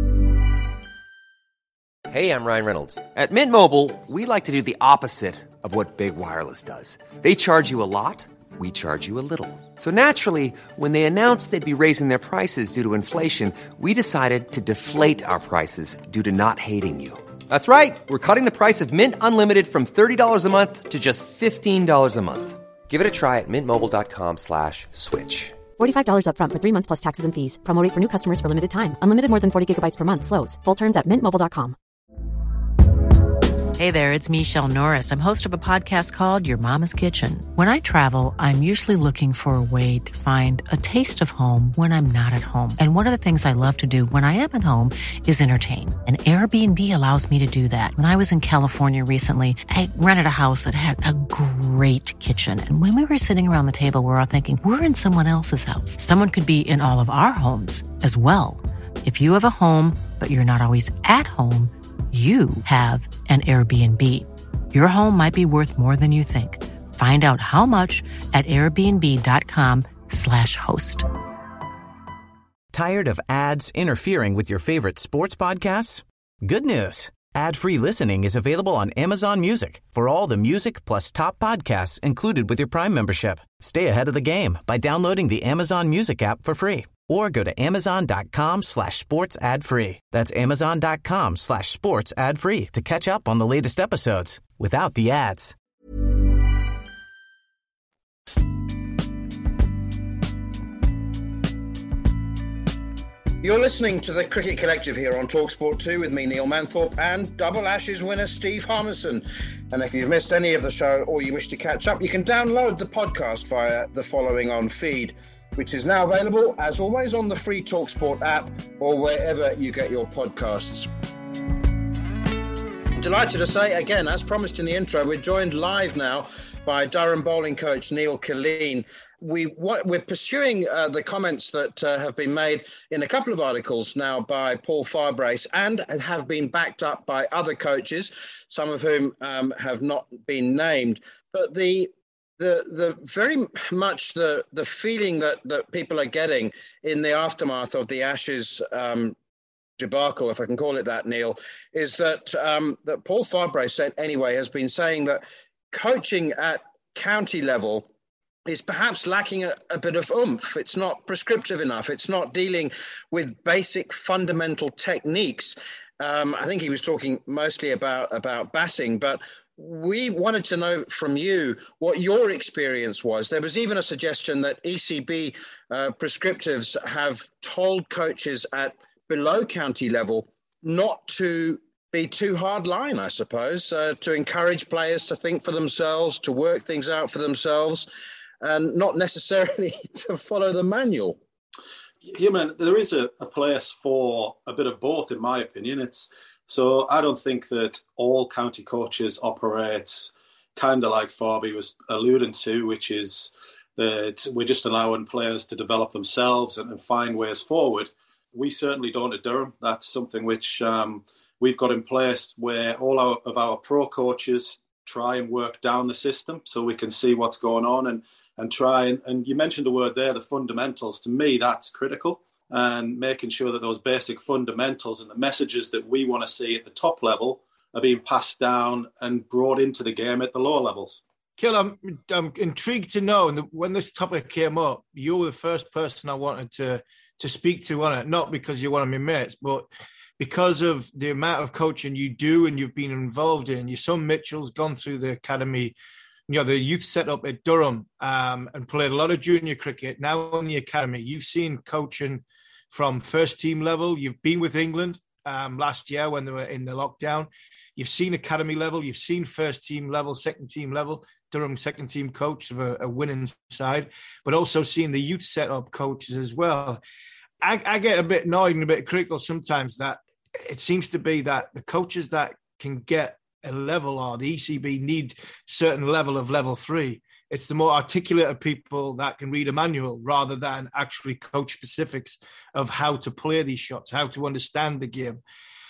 Hey, I'm Ryan Reynolds. At Mint Mobile, we like to do the opposite of what Big Wireless does. They charge you a lot, we charge you a little. So naturally, when they announced they'd be raising their prices due to inflation, we decided to deflate our prices due to not hating you. That's right. We're cutting the price of Mint Unlimited from thirty dollars a month to just fifteen dollars a month. Give it a try at mintmobile.com slash switch. forty-five dollars up front for three months plus taxes and fees. Promo rate for new customers for limited time. Unlimited more than forty gigabytes per month. Slows full terms at mint mobile dot com. Hey there, it's Michelle Norris. I'm host of a podcast called Your Mama's Kitchen. When I travel, I'm usually looking for a way to find a taste of home when I'm not at home. And one of the things I love to do when I am at home is entertain. And Airbnb allows me to do that. When I was in California recently, I rented a house that had a great kitchen. And when we were sitting around the table, we were all thinking, we're in someone else's house. Someone could be in all of our homes as well. If you have a home, but you're not always at home, you have an Airbnb. Your home might be worth more than you think. Find out how much at airbnb.com slash host. Tired of ads interfering with your favorite sports podcasts? Good news. Ad-free listening is available on Amazon Music for all the music plus top podcasts included with your Prime membership. Stay ahead of the game by downloading the Amazon Music app for free. Or go to amazon.com slash sports ad free. That's amazon.com slash sports ad free to catch up on the latest episodes without the ads. You're listening to the Cricket Collective here on TalkSport two with me, Neil Manthorpe, and Double Ashes winner Steve Harmison. And if you've missed any of the show or you wish to catch up, you can download the podcast via the following on feed, which is now available, as always, on the free TalkSport app or wherever you get your podcasts. Delighted to say, again, as promised in the intro, we're joined live now by Durham bowling coach Neil Killeen. We, what, we're pursuing uh, the comments that uh, have been made in a couple of articles now by Paul Farbrace and have been backed up by other coaches, some of whom um, have not been named. But the The the very much the the feeling that, that people are getting in the aftermath of the Ashes um, debacle, if I can call it that, Neil, is that um, that Paul Farbrace said anyway has been saying that coaching at county level is perhaps lacking a, a bit of oomph. It's not prescriptive enough. It's not dealing with basic fundamental techniques. Um, I think he was talking mostly about, about batting, but we wanted to know from you what your experience was. There was even a suggestion that E C B uh, prescriptives have told coaches at below county level not to be too hard line, I suppose, uh, to encourage players to think for themselves, to work things out for themselves, and not necessarily to follow the manual. Yeah, man, there is a, a place for a bit of both, in my opinion. It's so I don't think that all county coaches operate kind of like Farby was alluding to, which is that we're just allowing players to develop themselves and, and find ways forward. We certainly don't at Durham. That's something which um, we've got in place where all our, of our pro coaches try and work down the system so we can see what's going on and and try and, and you mentioned the word there, the fundamentals. To me, that's critical, and making sure that those basic fundamentals and the messages that we want to see at the top level are being passed down and brought into the game at the lower levels. Kill, I'm, I'm intrigued to know, and when this topic came up, you were the first person I wanted to, to speak to on it, not because you're one of my mates, but because of the amount of coaching you do and you've been involved in. Your son Mitchell's gone through the academy, you know, the youth set up at Durham um, and played a lot of junior cricket. Now in the academy, you've seen coaching from first team level. You've been with England um, last year when they were in the lockdown. You've seen academy level. You've seen first team level, second team level. Durham second team coach of a, a winning side, but also seeing the youth set up coaches as well. I, I get a bit annoyed and a bit critical sometimes that it seems to be that the coaches that can get a level or the E C B need certain level of level three. It's the more articulate of people that can read a manual rather than actually coach specifics of how to play these shots, how to understand the game.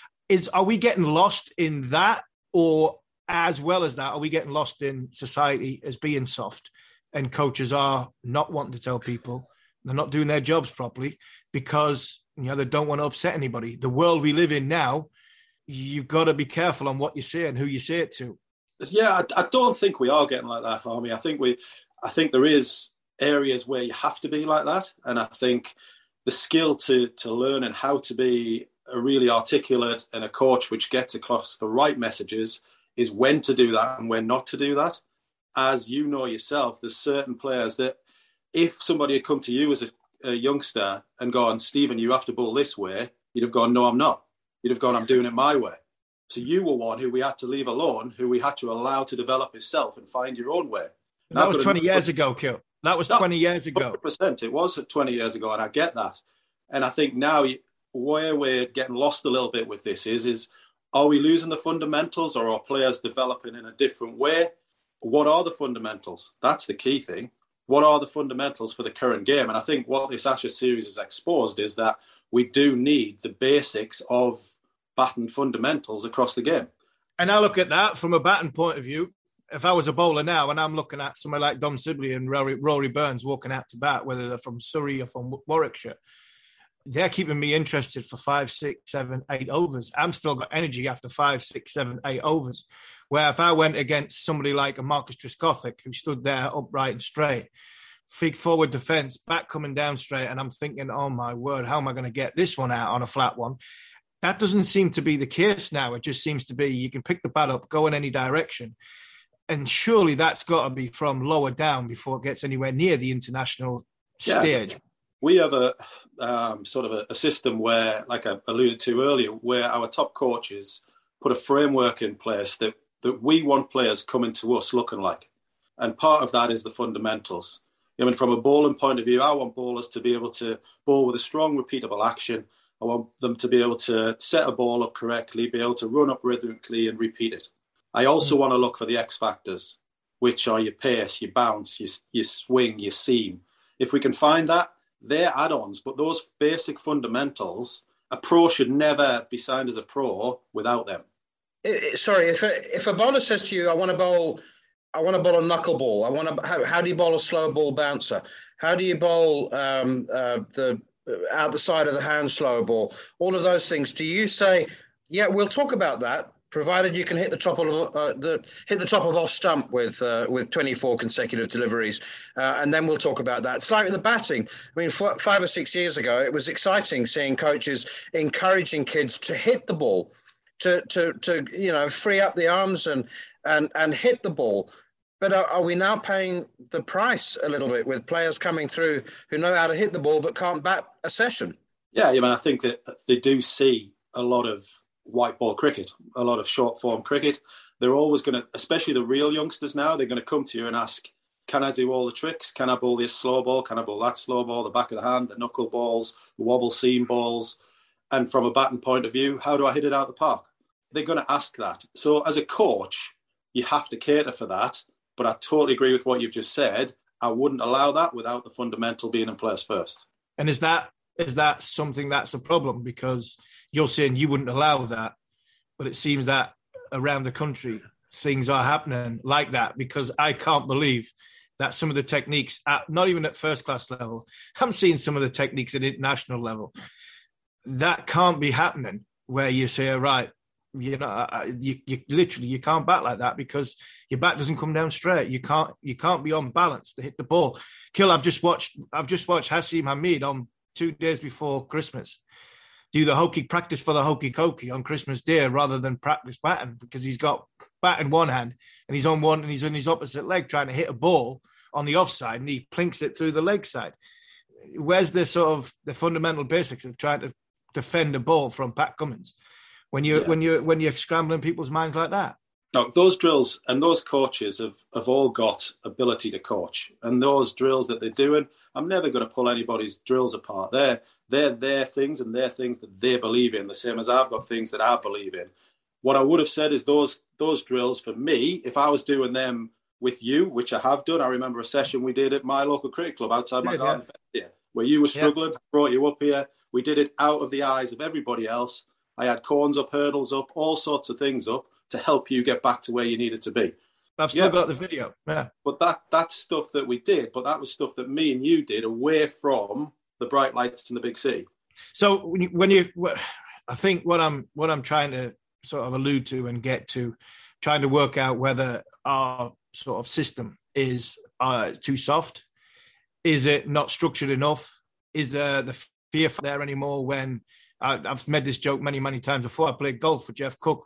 Is are we getting lost in that, or as well as that, are we getting lost in society as being soft and coaches are not wanting to tell people they're not doing their jobs properly because, you know, they don't want to upset anybody? The world we live in now, you've got to be careful on what you say and who you say it to. Yeah, I, I don't think we are getting like that, Harmy. I think we, I think there is areas where you have to be like that, and I think the skill to to learn and how to be a really articulate and a coach which gets across the right messages is when to do that and when not to do that. As you know yourself, there's certain players that if somebody had come to you as a, a youngster and gone, Stephen, you have to bowl this way, you'd have gone, no, I'm not. You'd have gone, I'm doing it my way. So you were one who we had to leave alone, who we had to allow to develop himself and find your own way. That was twenty years ago, Kill. That was no, twenty years ago. one hundred percent. It was twenty years ago, and I get that. And I think now where we're getting lost a little bit with this is, is are we losing the fundamentals, or are players developing in a different way? What are the fundamentals? That's the key thing. What are the fundamentals for the current game? And I think what this Ashes series has exposed is that we do need the basics of batting fundamentals across the game. And I look at that from a batting point of view. If I was a bowler now and I'm looking at somebody like Dom Sibley and Rory, Rory Burns walking out to bat, whether they're from Surrey or from Warwickshire, they're keeping me interested for five, six, seven, eight overs. I'm still got energy after five, six, seven, eight overs. Where if I went against somebody like a Marcus Trescothick, who stood there upright and straight, feet forward defence, back coming down straight, and I'm thinking, oh my word, how am I going to get this one out on a flat one? That doesn't seem to be the case now. It just seems to be you can pick the bat up, go in any direction. And surely that's got to be from lower down before it gets anywhere near the international yeah, stage. We have a um, sort of a, a system where, like I alluded to earlier, where our top coaches put a framework in place that, that we want players coming to us looking like. And part of that is the fundamentals. I mean, from a bowling point of view, I want bowlers to be able to bowl with a strong, repeatable action. I want them to be able to set a ball up correctly, be able to run up rhythmically and repeat it. I also mm. want to look for the X factors, which are your pace, your bounce, your, your swing, your seam. If we can find that, they're add-ons. But those basic fundamentals, a pro should never be signed as a pro without them. It, sorry, if a, if a bowler says to you, I want to bowl... I want to bowl a knuckleball. I want to. How, how do you bowl a slow ball bouncer? How do you bowl um, uh, the out the side of the hand slow ball? All of those things. Do you say, yeah, we'll talk about that, provided you can hit the top of uh, the hit the top of off stump with uh, with twenty-four consecutive deliveries, uh, and then we'll talk about that. It's like the batting. I mean, f- five or six years ago, it was exciting seeing coaches encouraging kids to hit the ball, to to to you know free up the arms and and and hit the ball. But are, are we now paying the price a little bit with players coming through who know how to hit the ball but can't bat a session? Yeah, I mean, I think that they do see a lot of white ball cricket, a lot of short form cricket. They're always going to, especially the real youngsters now, they're going to come to you and ask, can I do all the tricks? Can I bowl this slow ball? Can I bowl that slow ball? The back of the hand, the knuckle balls, the wobble seam balls. And from a batting point of view, how do I hit it out the park? They're going to ask that. So as a coach, you have to cater for that. But I totally agree with what you've just said. I wouldn't allow that without the fundamental being in place first. And is that is that something that's a problem? Because you're saying you wouldn't allow that, but it seems that around the country, things are happening like that, because I can't believe that some of the techniques, at, not even at first class level, I'm seeing some of the techniques at international level. That can't be happening where you say, right, you know, you, you literally, you can't bat like that because your bat doesn't come down straight. You can't, you can't be on balance to hit the ball. Kill, I've just watched, I've just watched Hasim Hamid on two days before Christmas do the hokey practice for the hokey cokey on Christmas Day rather than practice batting, because he's got bat in one hand and he's on one and he's on his opposite leg trying to hit a ball on the offside and he plinks it through the leg side. Where's the sort of the fundamental basics of trying to defend a ball from Pat Cummins when you Yeah. when you when you're scrambling people's minds like that? No, those drills and those coaches have, have all got ability to coach. And those drills that they're doing, I'm never going to pull anybody's drills apart. They're, they're their things and they're things that they believe in, the same as I've got things that I believe in. What I would have said is those those drills for me, if I was doing them with you, which I have done, I remember a session we did at my local cricket club outside my Yeah, garden yeah. fence here, where you were struggling, Yeah. brought you up here. We did it out of the eyes of everybody else. I had corns up, hurdles up, all sorts of things up to help you get back to where you needed to be. I've still Yeah. got the video. Yeah. But that that's stuff that we did, but that was stuff that me and you did away from the bright lights in the big city. So when you, when you, I think what I'm what I'm trying to sort of allude to and get to, trying to work out whether our sort of system is uh, too soft, is it not structured enough? Is there the fear there anymore? When I, I've made this joke many many times before. I played golf with Jeff Cook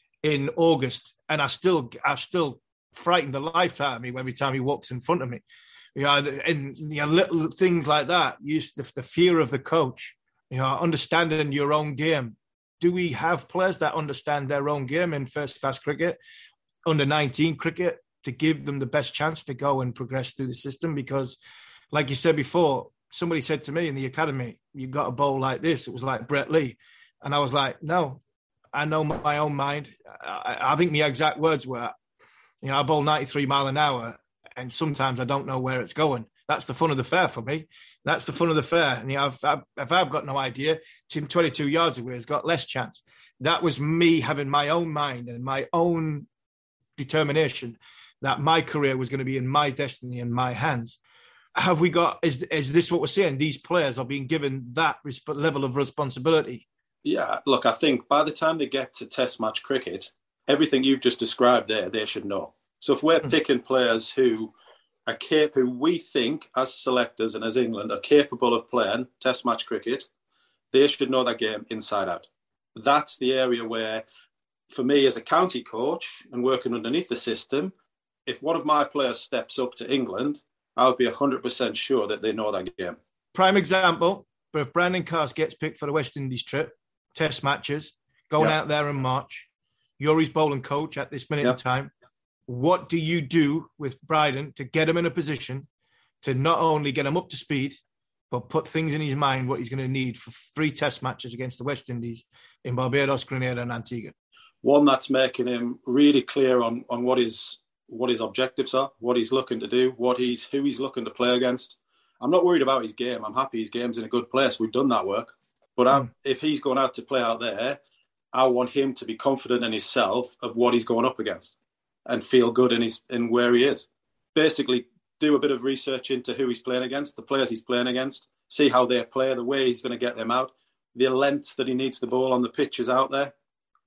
in August, and I still I still frightened the life out of me every time he walks in front of me. You know, and you know, little things like that. You, the, the fear of the coach. You know, understanding your own game. Do we have players that understand their own game in first-class cricket, under nineteen cricket, to give them the best chance to go and progress through the system? Because, like you said before, somebody said to me in the academy, you got a bowl like this. It was like Brett Lee. And I was like, no, I know my own mind. I, I think the exact words were, you know, I bowl ninety-three mile an hour, and sometimes I don't know where it's going. That's the fun of the fair for me. That's the fun of the fair. And you know, if I've, if I've got no idea, Tim twenty-two yards away has got less chance. That was me having my own mind and my own determination that my career was going to be in my destiny and my hands. Have we got, is, is this what we're saying? These players are being given that resp- level of responsibility? Yeah, look, I think by the time they get to test match cricket, everything you've just described there, they should know. So if we're picking players who are cap- who we think as selectors and as England are capable of playing test match cricket, they should know that game inside out. That's the area where, for me as a county coach and working underneath the system, if one of my players steps up to England, I would be one hundred percent sure that they know that game. Prime example, but if Brandon Cars gets picked for the West Indies trip, test matches, going Yeah. out there in March, you're his bowling coach at this minute Yeah. in time. What do you do with Bryden to get him in a position to not only get him up to speed, but put things in his mind what he's going to need for three test matches against the West Indies in Barbados, Grenada and Antigua? One that's making him really clear on, on what his what his objectives are, what he's looking to do, what he's who he's looking to play against. I'm not worried about his game. I'm happy his game's in a good place. We've done that work. But I'm, Mm. if he's going out to play out there, I want him to be confident in himself of what he's going up against and feel good in his in where he is. Basically, do a bit of research into who he's playing against, the players he's playing against, see how they play, the way he's going to get them out, the length that he needs the ball on the pitches out there.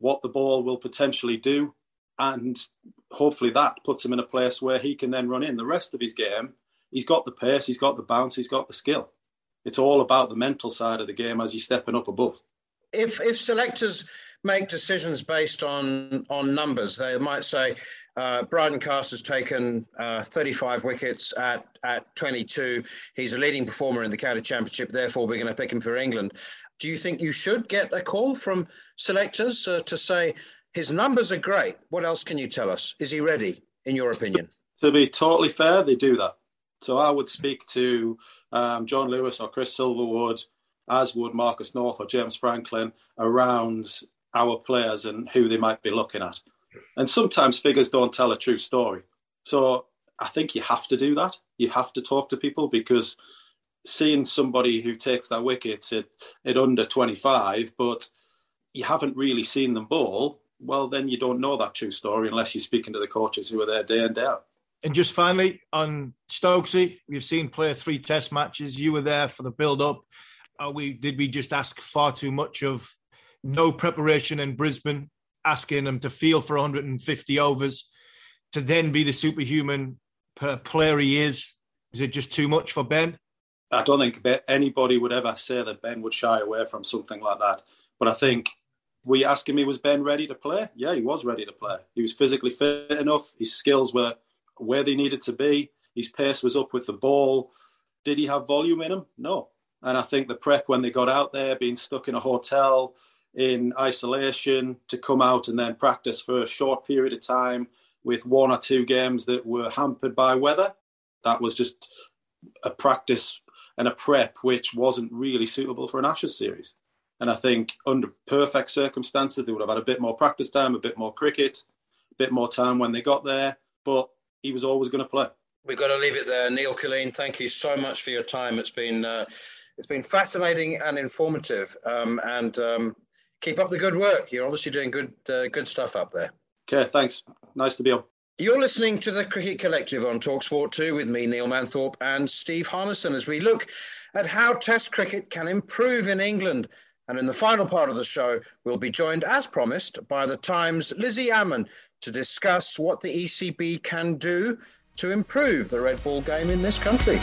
what the ball will potentially do, and hopefully that puts him in a place where he can then run in. The rest of his game, he's got the pace, he's got the bounce, he's got the skill. It's all about the mental side of the game as he's stepping up above. If if selectors make decisions based on on numbers, they might say uh, Brydon Cast has taken uh, thirty-five wickets at, at twenty-two. He's a leading performer in the county championship, therefore we're going to pick him for England. Do you think you should get a call from selectors uh, to say his numbers are great? What else can you tell us? Is he ready, in your opinion? To be totally fair, they do that. So I would speak to um, John Lewis or Chris Silverwood, as would Marcus North or James Franklin, around our players and who they might be looking at. And sometimes figures don't tell a true story. So I think you have to do that. You have to talk to people, because seeing somebody who takes their wickets at, at under twenty-five, but you haven't really seen them bowl, well, then you don't know that true story unless you're speaking to the coaches who are there day in, day out. And just finally, on Stokesy, we've seen play three test matches. You were there for the build-up. Are we, did we just ask far too much of no preparation in Brisbane, asking him to field for one hundred fifty overs, to then be the superhuman player he is? Is it just too much for Ben? I don't think anybody would ever say that Ben would shy away from something like that. But I think, were you asking me, was Ben ready to play? Yeah, he was ready to play. He was physically fit enough. His skills were where they needed to be. His pace was up with the ball. Did he have volume in him? No. And I think the prep when they got out there, being stuck in a hotel in isolation, to come out and then practice for a short period of time with one or two games that were hampered by weather, that was just a practice and a prep which wasn't really suitable for an Ashes series. And I think under perfect circumstances, they would have had a bit more practice time, a bit more cricket, a bit more time when they got there. But he was always going to play. We've got to leave it there. Neil Killeen, thank you so much for your time. It's been uh, it's been fascinating and informative. Um, and um, keep up the good work. You're obviously doing good uh, good stuff up there. Okay, thanks. Nice to be on. You're listening to the Cricket Collective on TalkSport two with me, Neil Manthorpe, and Steve Harmison, as we look at how Test cricket can improve in England. And in the final part of the show, we'll be joined, as promised, by the Times' Lizzie Ammon to discuss what the E C B can do to improve the red ball game in this country.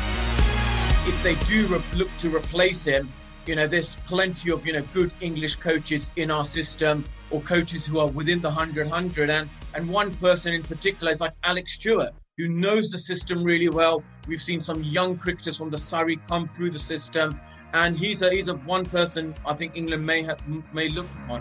If they do re- look to replace him, you know, there's plenty of, you know, good English coaches in our system, or coaches who are within the one hundred one hundred. And, and one person in particular is like Alex Stewart, who knows the system really well. We've seen some young cricketers from the Surrey come through the system. And he's a, he's a one person I think England may have, may look upon.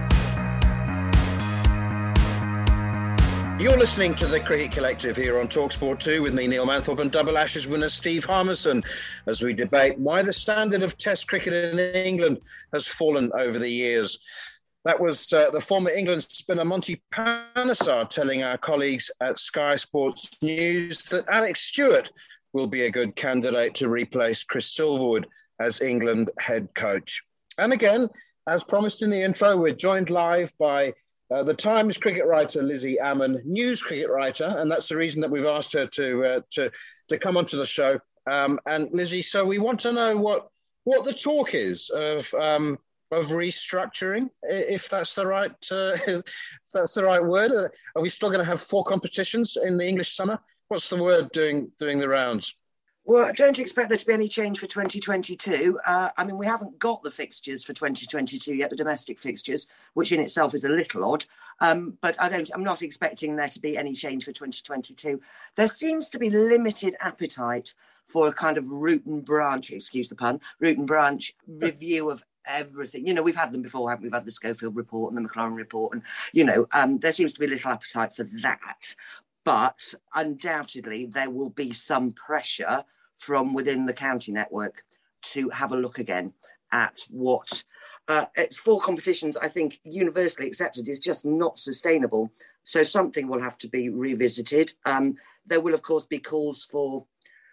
You're listening to the Cricket Collective here on TalkSport two with me, Neil Manthorpe, and Double Ashes winner Steve Harmison, as we debate why the standard of Test cricket in England has fallen over the years. That was uh, the former England spinner Monty Panesar telling our colleagues at Sky Sports News that Alex Stewart will be a good candidate to replace Chris Silverwood as England head coach. And again, as promised in the intro, we're joined live by uh, the Times cricket writer Lizzie Ammon, news cricket writer, and that's the reason that we've asked her to uh, to to come onto the show. Um, and Lizzie, so we want to know what what the talk is of um, of restructuring, if that's the right uh, if that's the right word. Uh, are we still going to have four competitions in the English summer? What's the word doing doing the rounds? Well, I don't expect there to be any change for twenty twenty-two. Uh, I mean, we haven't got the fixtures for twenty twenty-two yet, the domestic fixtures, which in itself is a little odd. Um, but I don't, I'm not expecting there to be any change for twenty twenty-two. There seems to be limited appetite for a kind of root and branch, excuse the pun, root and branch review of everything. You know, we've had them before, haven't we? We've had the Schofield report and the McLaren report. And, you know, um, there seems to be little appetite for that. But undoubtedly, there will be some pressure from within the county network to have a look again at what uh, four competitions, I think, universally accepted is just not sustainable. So something will have to be revisited. Um, there will, of course, be calls for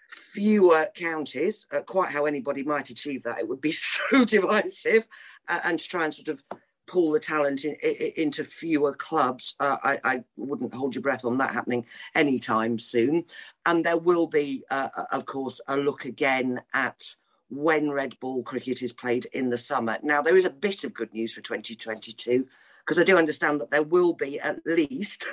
fewer counties. Uh, quite how anybody might achieve that, it would be so divisive, uh, and to try and sort of pull the talent in, in, into fewer clubs. Uh, I, I wouldn't hold your breath on that happening anytime soon. And there will be, uh, of course, a look again at when red ball cricket is played in the summer. Now, there is a bit of good news for twenty twenty-two. because I do understand that there will be at least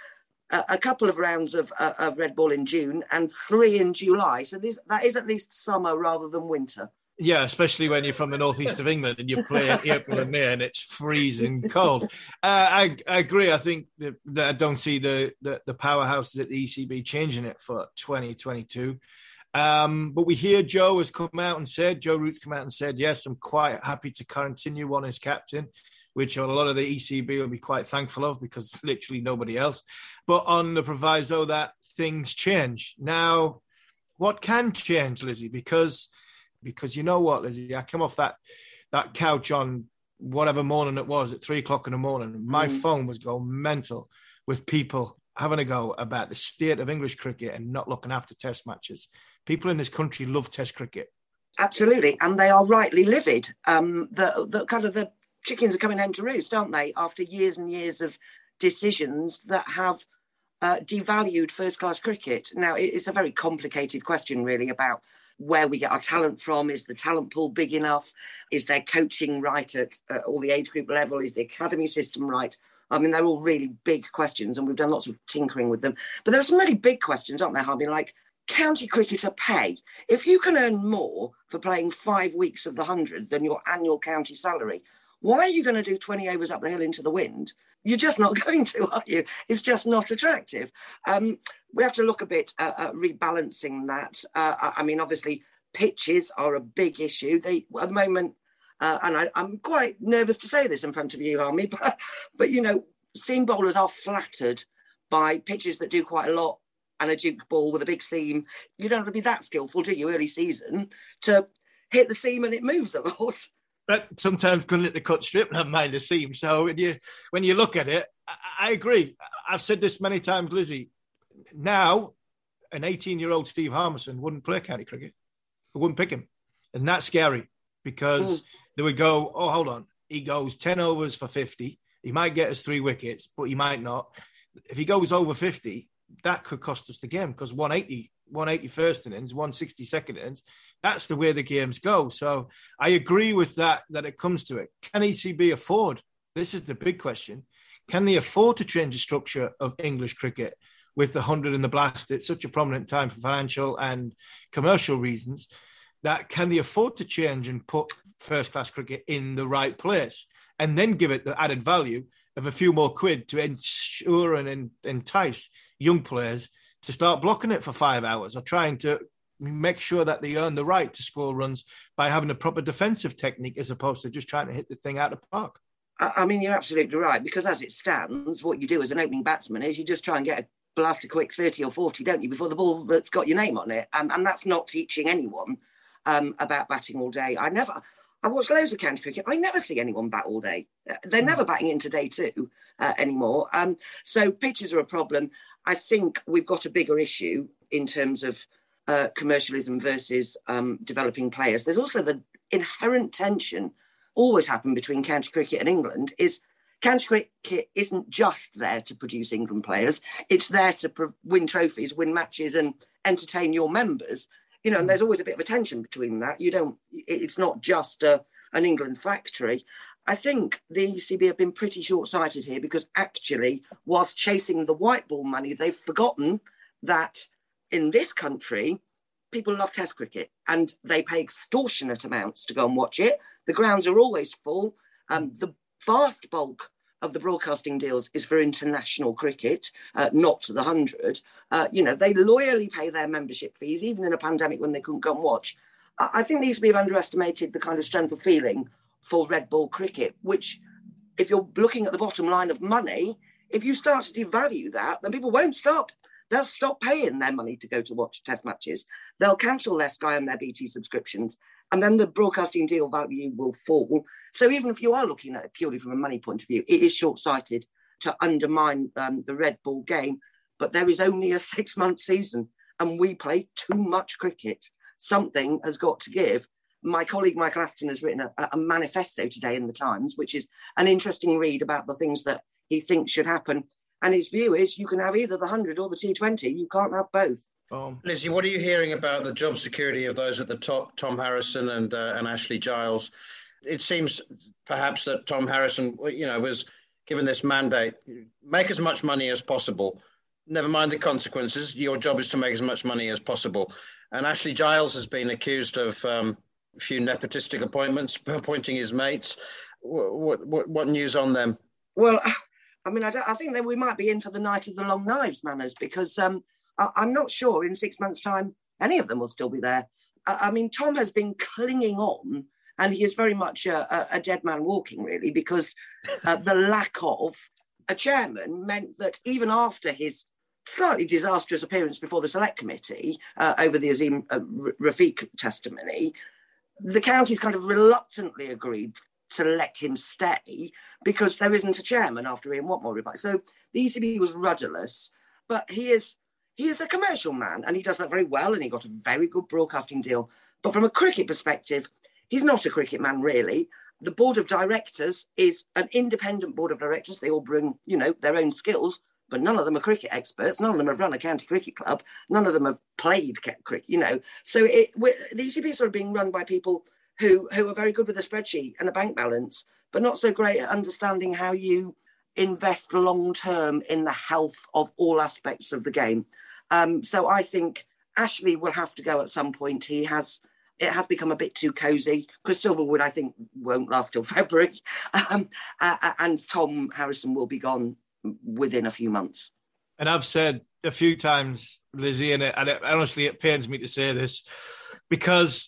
a, a couple of rounds of, uh, of Red Ball in June and three in July. So this, that is at least summer rather than winter. Yeah, especially when you're from the northeast of England and you play in April and May and it's freezing cold. Uh, I, I agree. I think that, that I don't see the, the, the powerhouses at the E C B changing it for twenty twenty-two. Um, but we hear Joe has come out and said, Joe Root's come out and said, yes, I'm quite happy to continue on as captain, which a lot of the E C B will be quite thankful of because literally nobody else. But on the proviso that things change. Now, what can change, Lizzie? Because... Because you know what, Lizzie, I came off that that couch on whatever morning it was at three o'clock in the morning. And my mm. phone was going mental with people having a go about the state of English cricket and not looking after test matches. People in this country love test cricket. Absolutely. And they are rightly livid. Um, the, the kind of the chickens are coming home to roost, aren't they? After years and years of decisions that have uh, devalued first-class cricket. Now, it's a very complicated question, really, about where we get our talent from. Is the talent pool big enough? Is there coaching right at uh, all the age group level? Is the academy system right? I mean, they're all really big questions and we've done lots of tinkering with them. But there are some really big questions, aren't there, Harvey? Like county cricketer pay. If you can earn more for playing five weeks of the hundred than your annual county salary, why are you going to do twenty overs up the hill into the wind? You're just not going to, are you? It's just not attractive. Um, we have to look a bit at uh, uh, rebalancing that. Uh, I mean, obviously, pitches are a big issue. They, at the moment, uh, and I, I'm quite nervous to say this in front of you, Harmy, but, but, you know, seam bowlers are flattered by pitches that do quite a lot and a duke ball with a big seam. You don't have to be that skillful, do you, early season, to hit the seam and it moves a lot. But sometimes couldn't hit the cut strip, never mind the seam. So when you when you look at it, I, I agree. I've said this many times, Lizzie. Now, an eighteen-year-old Steve Harmison wouldn't play county cricket. I wouldn't pick him. And that's scary because mm. they would go, oh, hold on. He goes ten overs for fifty. He might get us three wickets, but he might not. If he goes over fifty, that could cost us the game because one eighty, one eighty first innings, one sixty second innings, that's the way the games go. So I agree with that, that it comes to it. Can E C B afford? This is the big question. Can they afford to change the structure of English cricket with the hundred and the blast at such a prominent time for financial and commercial reasons? That can they afford to change and put first-class cricket in the right place and then give it the added value of a few more quid to ensure and entice young players to start blocking it for five hours or trying to make sure that they earn the right to score runs by having a proper defensive technique as opposed to just trying to hit the thing out of the park? I mean, you're absolutely right, because as it stands, what you do as an opening batsman is you just try and get a blast a quick thirty or forty, don't you, before the ball that's got your name on it. Um, and that's not teaching anyone um, about batting all day. I never... I watch loads of county cricket. I never see anyone bat all day. They're never batting into day two uh, anymore. Um, so pitches are a problem. I think we've got a bigger issue in terms of uh, commercialism versus um, developing players. There's also the inherent tension always happened between county cricket and England is county cricket isn't just there to produce England players. It's there to pro- win trophies, win matches and entertain your members. You know, and there's always a bit of a tension between that. You don't, it's not just a, an England factory. I think the E C B have been pretty short-sighted here because actually, whilst chasing the white ball money, they've forgotten that in this country, people love Test cricket and they pay extortionate amounts to go and watch it. The grounds are always full. Um, the vast bulk of the broadcasting deals is for international cricket, uh, not the hundred. Uh, you know, they loyally pay their membership fees, even in a pandemic when they couldn't go and watch. I, I think these people have underestimated the kind of strength of feeling for red ball cricket, which, if you're looking at the bottom line of money, if you start to devalue that, then people won't stop. They'll stop paying their money to go to watch Test matches. They'll cancel their Sky and their B T subscriptions. And then the broadcasting deal value will fall. So even if you are looking at it purely from a money point of view, it is short-sighted to undermine um, the red ball game. But there is only a six-month season and we play too much cricket. Something has got to give. My colleague Michael Atherton has written a, a manifesto today in the Times, which is an interesting read about the things that he thinks should happen. And his view is you can have either the hundred or the T twenty. You can't have both. Um, Lizzie, what are you hearing about the job security of those at the top, Tom Harrison and uh, and Ashley Giles? It seems perhaps that Tom Harrison, you know, was given this mandate, make as much money as possible. Never mind the consequences. Your job is to make as much money as possible. And Ashley Giles has been accused of um, a few nepotistic appointments, appointing his mates. What, what, what news on them? Well, I mean, I, don't, I think that we might be in for the night of the long knives, Manners, because um, I, I'm not sure in six months' time any of them will still be there. I, I mean, Tom has been clinging on, and he is very much a, a, a dead man walking, really, because uh, the lack of a chairman meant that even after his slightly disastrous appearance before the select committee uh, over the Azim uh, Rafiq testimony, the counties kind of reluctantly agreed to let him stay because there isn't a chairman after Ian Watmore replied. So the E C B was rudderless, but he is he is a commercial man and he does that very well and he got a very good broadcasting deal. But from a cricket perspective, he's not a cricket man really. The board of directors is an independent board of directors. They all bring, you know, their own skills, but none of them are cricket experts. None of them have run a county cricket club. None of them have played cricket, you know. So it, the E C B is sort of being run by people who who are very good with a spreadsheet and a bank balance, but not so great at understanding how you invest long-term in the health of all aspects of the game. Um, so I think Ashley will have to go at some point. He has, it has become a bit too cosy. Chris Silverwood, I think, won't last till February. Um, uh, and Tom Harrison will be gone within a few months. And I've said a few times, Lizzie, and, it, and it, honestly, it pains me to say this, because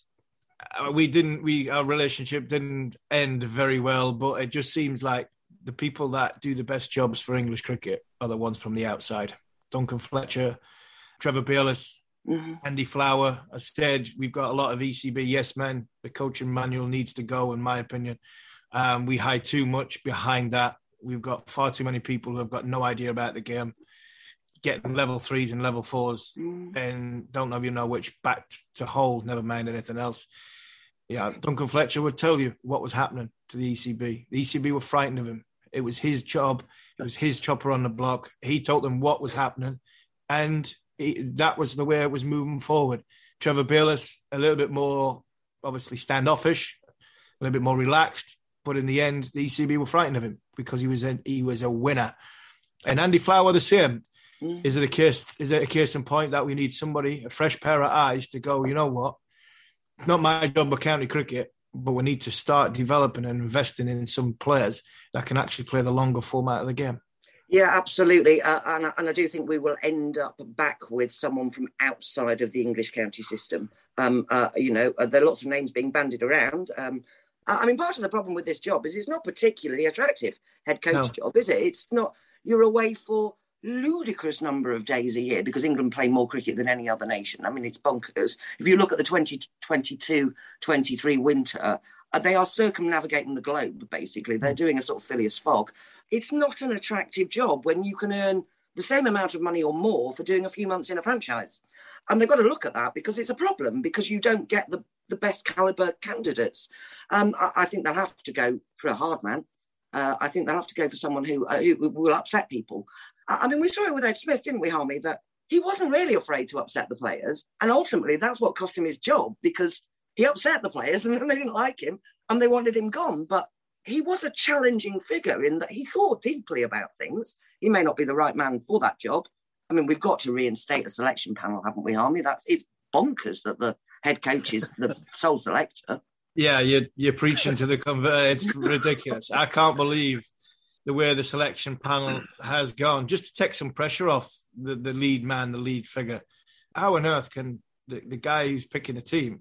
we didn't, we our relationship didn't end very well, but it just seems like the people that do the best jobs for English cricket are the ones from the outside. Duncan Fletcher, Trevor Bayliss, mm-hmm. Andy Flower. As said, we've got a lot of E C B yes men. The coaching manual needs to go, in my opinion. Um, we hide too much behind that. We've got far too many people who have got no idea about the game, getting level threes and level fours mm. and don't know, you know, which bat to hold, never mind anything else. Yeah, Duncan Fletcher would tell you what was happening to the E C B. The E C B were frightened of him. It was his job. It was his chopper on the block. He told them what was happening, and he, that was the way it was moving forward. Trevor Bayliss, a little bit more, obviously, standoffish, a little bit more relaxed, but in the end, the E C B were frightened of him because he was a, he was a winner. And Andy Flower, the same. Mm. Is it a case? Is it a case in point that we need somebody, a fresh pair of eyes, to go, you know what? It's not my job of county cricket, but we need to start developing and investing in some players that can actually play the longer format of the game. Yeah, absolutely. Uh, and, and I do think we will end up back with someone from outside of the English county system. Um, uh, you know, uh, there are lots of names being bandied around. Um, I mean, part of the problem with this job is it's not particularly attractive head coach no. job, is it? It's not. You're away for ludicrous number of days a year because England play more cricket than any other nation. I mean, it's bonkers. If you look at the twenty twenty-two twenty-three winter, uh, they are circumnavigating the globe, basically. They're doing a sort of Phileas Fogg. It's not an attractive job when you can earn the same amount of money or more for doing a few months in a franchise. And they've got to look at that because it's a problem, because you don't get the, the best calibre candidates. Um, I, I think they'll have to go for a hard man. Uh, I think they'll have to go for someone who, uh, who will upset people. I mean, we saw it with Ed Smith, didn't we, Harmy, that he wasn't really afraid to upset the players. And ultimately, that's what cost him his job, because he upset the players and then they didn't like him and they wanted him gone. But he was a challenging figure in that he thought deeply about things. He may not be the right man for that job. I mean, we've got to reinstate a selection panel, haven't we, Harmy? That's, it's bonkers that the head coach is the sole selector. Yeah, you're, you're preaching to the convert. It's ridiculous. I can't believe the way the selection panel has gone, just to take some pressure off the, the lead man, the lead figure. How on earth can the, the guy who's picking the team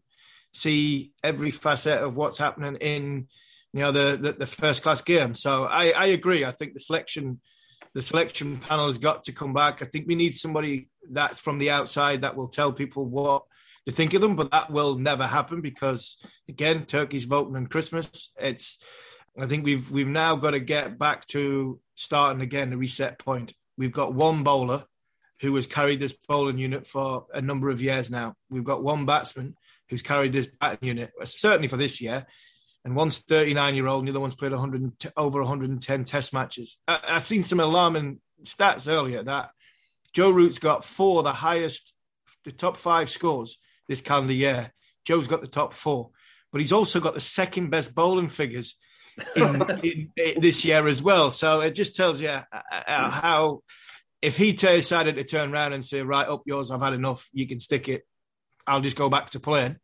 see every facet of what's happening in, you know, the, the, the first class game? So I, I agree. I think the selection, the selection panel has got to come back. I think we need somebody that's from the outside that will tell people what to think of them, but that will never happen because, again, Turkey's voting on Christmas. It's, I think we've we've now got to get back to starting again, the reset point. We've got one bowler who has carried this bowling unit for a number of years now. We've got one batsman who's carried this batting unit, certainly for this year, and one's thirty-nine-year-old and the other one's played one hundred, over one hundred ten test matches. I, I've seen some alarming stats earlier that Joe Root's got four of the highest, the top five scores this calendar year. Joe's got the top four, but he's also got the second best bowling figures in, in, in this year as well. So it just tells you how, if he decided to turn around and say, right, up yours, I've had enough, you can stick it, I'll just go back to playing,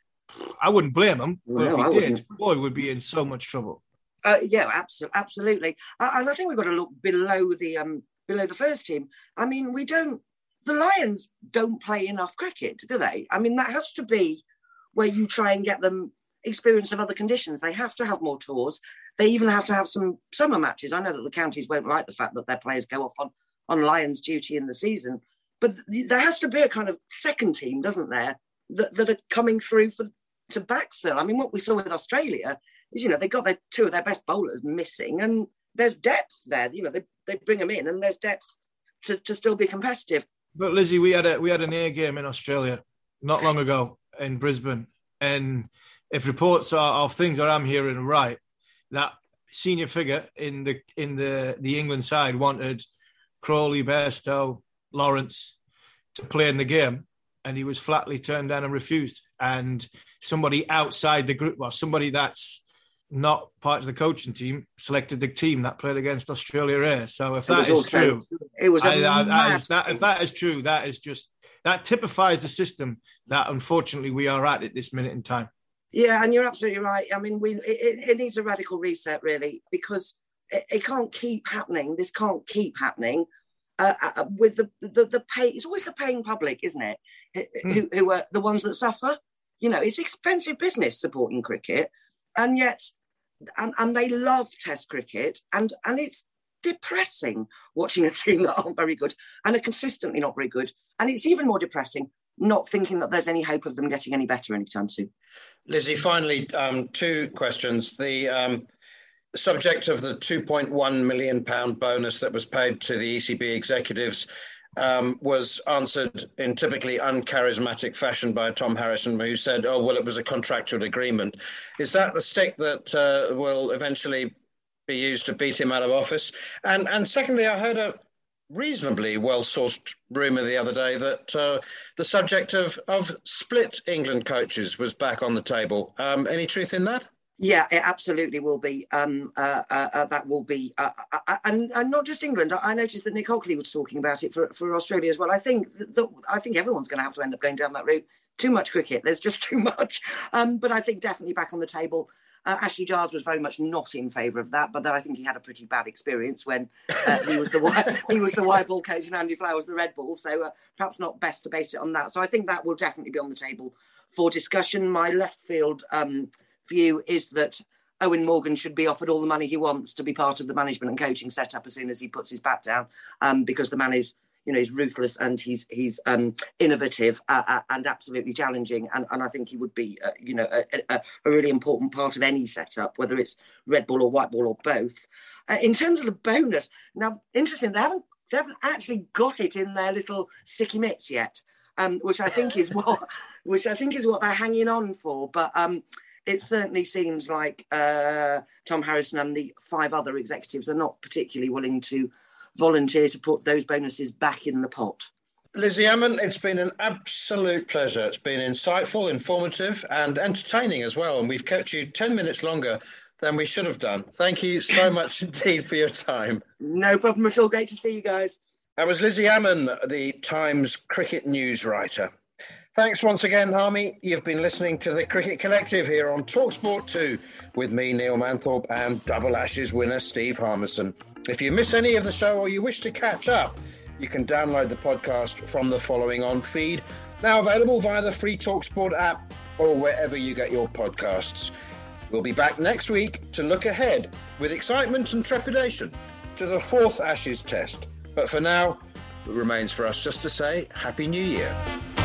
I wouldn't blame him. But No, if I he wouldn't. did, boy, we'd be in so much trouble. Uh, yeah, absolutely, absolutely. Uh, and I think we've got to look below the um, below the first team. I mean, we don't. The Lions don't play enough cricket, do they? I mean, that has to be where you try and get them experience of other conditions. They have to have more tours. They even have to have some summer matches. I know that the counties won't like the fact that their players go off on, on Lions duty in the season, but th- there has to be a kind of second team, doesn't there, that, that are coming through for to backfill. I mean, what we saw in Australia is, you know, they got their two of their best bowlers missing, and there's depth there. You know, they they bring them in, and there's depth to, to still be competitive. But Lizzie, we had a we had an A game in Australia not long ago in Brisbane, and if reports are of things that I'm hearing are right, that senior figure in the in the, the England side wanted Crawley, Bairstow, Lawrence to play in the game, and he was flatly turned down and refused. And somebody outside the group, well, somebody that's not part of the coaching team, selected the team that played against Australia A. So if that is true, it was. I, I, I, that, if that is true, that is just that typifies the system that unfortunately we are at at this minute in time. Yeah, and you're absolutely right. I mean, we it, it needs a radical reset, really, because it, it can't keep happening. This can't keep happening uh, uh, with the, the the pay. It's always the paying public, isn't it? Who, mm. who are the ones that suffer. You know, it's expensive business supporting cricket, and yet, and, and they love Test cricket, and and it's depressing watching a team that aren't very good and are consistently not very good, and it's even more depressing not thinking that there's any hope of them getting any better anytime soon. Lizzie, finally, um, two questions. The um, subject of the two point one million pounds bonus that was paid to the E C B executives um, was answered in typically uncharismatic fashion by Tom Harrison, who said, oh, well, it was a contractual agreement. Is that the stick that uh, will eventually be used to beat him out of office? And, and secondly, I heard a reasonably well-sourced rumour the other day that uh, the subject of, of split England coaches was back on the table. Um, any truth in that? Yeah, it absolutely will be. Um, uh, uh, uh, that will be. Uh, uh, and, and not just England. I, I noticed that Nick Hockley was talking about it for, for Australia as well. I think that, I think everyone's going to have to end up going down that route. Too much cricket. There's just too much. Um, but I think definitely back on the table. Uh, Ashley Giles was very much not in favour of that, but then I think he had a pretty bad experience when uh, he was the white, he was the white ball coach and Andy Flower was the red ball. So uh, perhaps not best to base it on that. So I think that will definitely be on the table for discussion. My left field um, view is that Owen Morgan should be offered all the money he wants to be part of the management and coaching setup as soon as he puts his bat down, um, because the man is, you know, he's ruthless and he's he's um, innovative uh, uh, and absolutely challenging. And, and I think he would be, uh, you know, a, a, a really important part of any setup, whether it's red ball or white ball or both. Uh, in terms of the bonus, now, interesting, they haven't, they haven't actually got it in their little sticky mitts yet, um, which I think is what which I think is what they're hanging on for. But um, it certainly seems like uh, Tom Harrison and the five other executives are not particularly willing to volunteer to put those bonuses back in the pot. Lizzie Ammon, it's been an absolute pleasure. It's been insightful, informative and entertaining as well. And we've kept you ten minutes longer than we should have done. Thank you so much indeed for your time. No problem at all. Great to see you guys. That was Lizzie Ammon, the Times cricket news writer. Thanks once again, Harmy. You've been listening to the Cricket Collective here on TalkSport two with me, Neil Manthorpe, and Double Ashes winner Steve Harmison. If you miss any of the show or you wish to catch up, you can download the podcast from the following on feed, now available via the free TalkSport app or wherever you get your podcasts. We'll be back next week to look ahead with excitement and trepidation to the fourth Ashes Test. But for now, it remains for us just to say Happy New Year.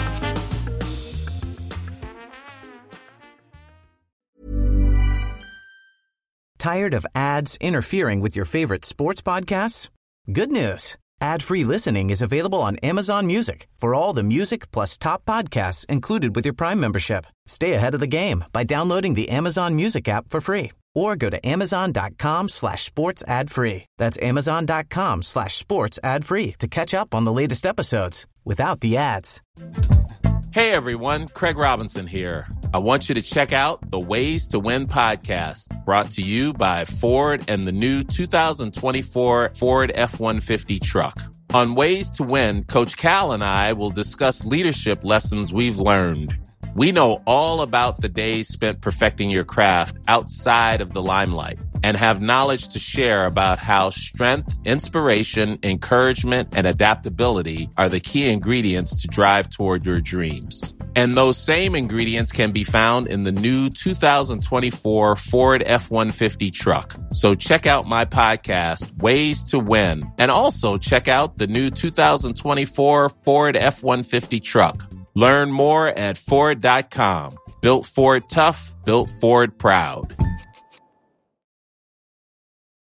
Tired of ads interfering with your favorite sports podcasts? Good news. Ad-free listening is available on Amazon Music for all the music plus top podcasts included with your Prime membership. Stay ahead of the game by downloading the Amazon Music app for free or go to amazon.com slash sports ad free. That's amazon.com slash sports ad free to catch up on the latest episodes without the ads. Hey everyone, Craig Robinson here. I want you to check out the Ways to Win podcast, brought to you by Ford and the new two thousand twenty-four Ford F one fifty truck. On Ways to Win, Coach Cal and I will discuss leadership lessons we've learned. We know all about the days spent perfecting your craft outside of the limelight and have knowledge to share about how strength, inspiration, encouragement, and adaptability are the key ingredients to drive toward your dreams. And those same ingredients can be found in the new two thousand twenty-four Ford F one fifty truck. So check out my podcast, Ways to Win, and also check out the new two thousand twenty-four Ford F one fifty truck. Learn more at Ford dot com. Built Ford tough, built Ford proud.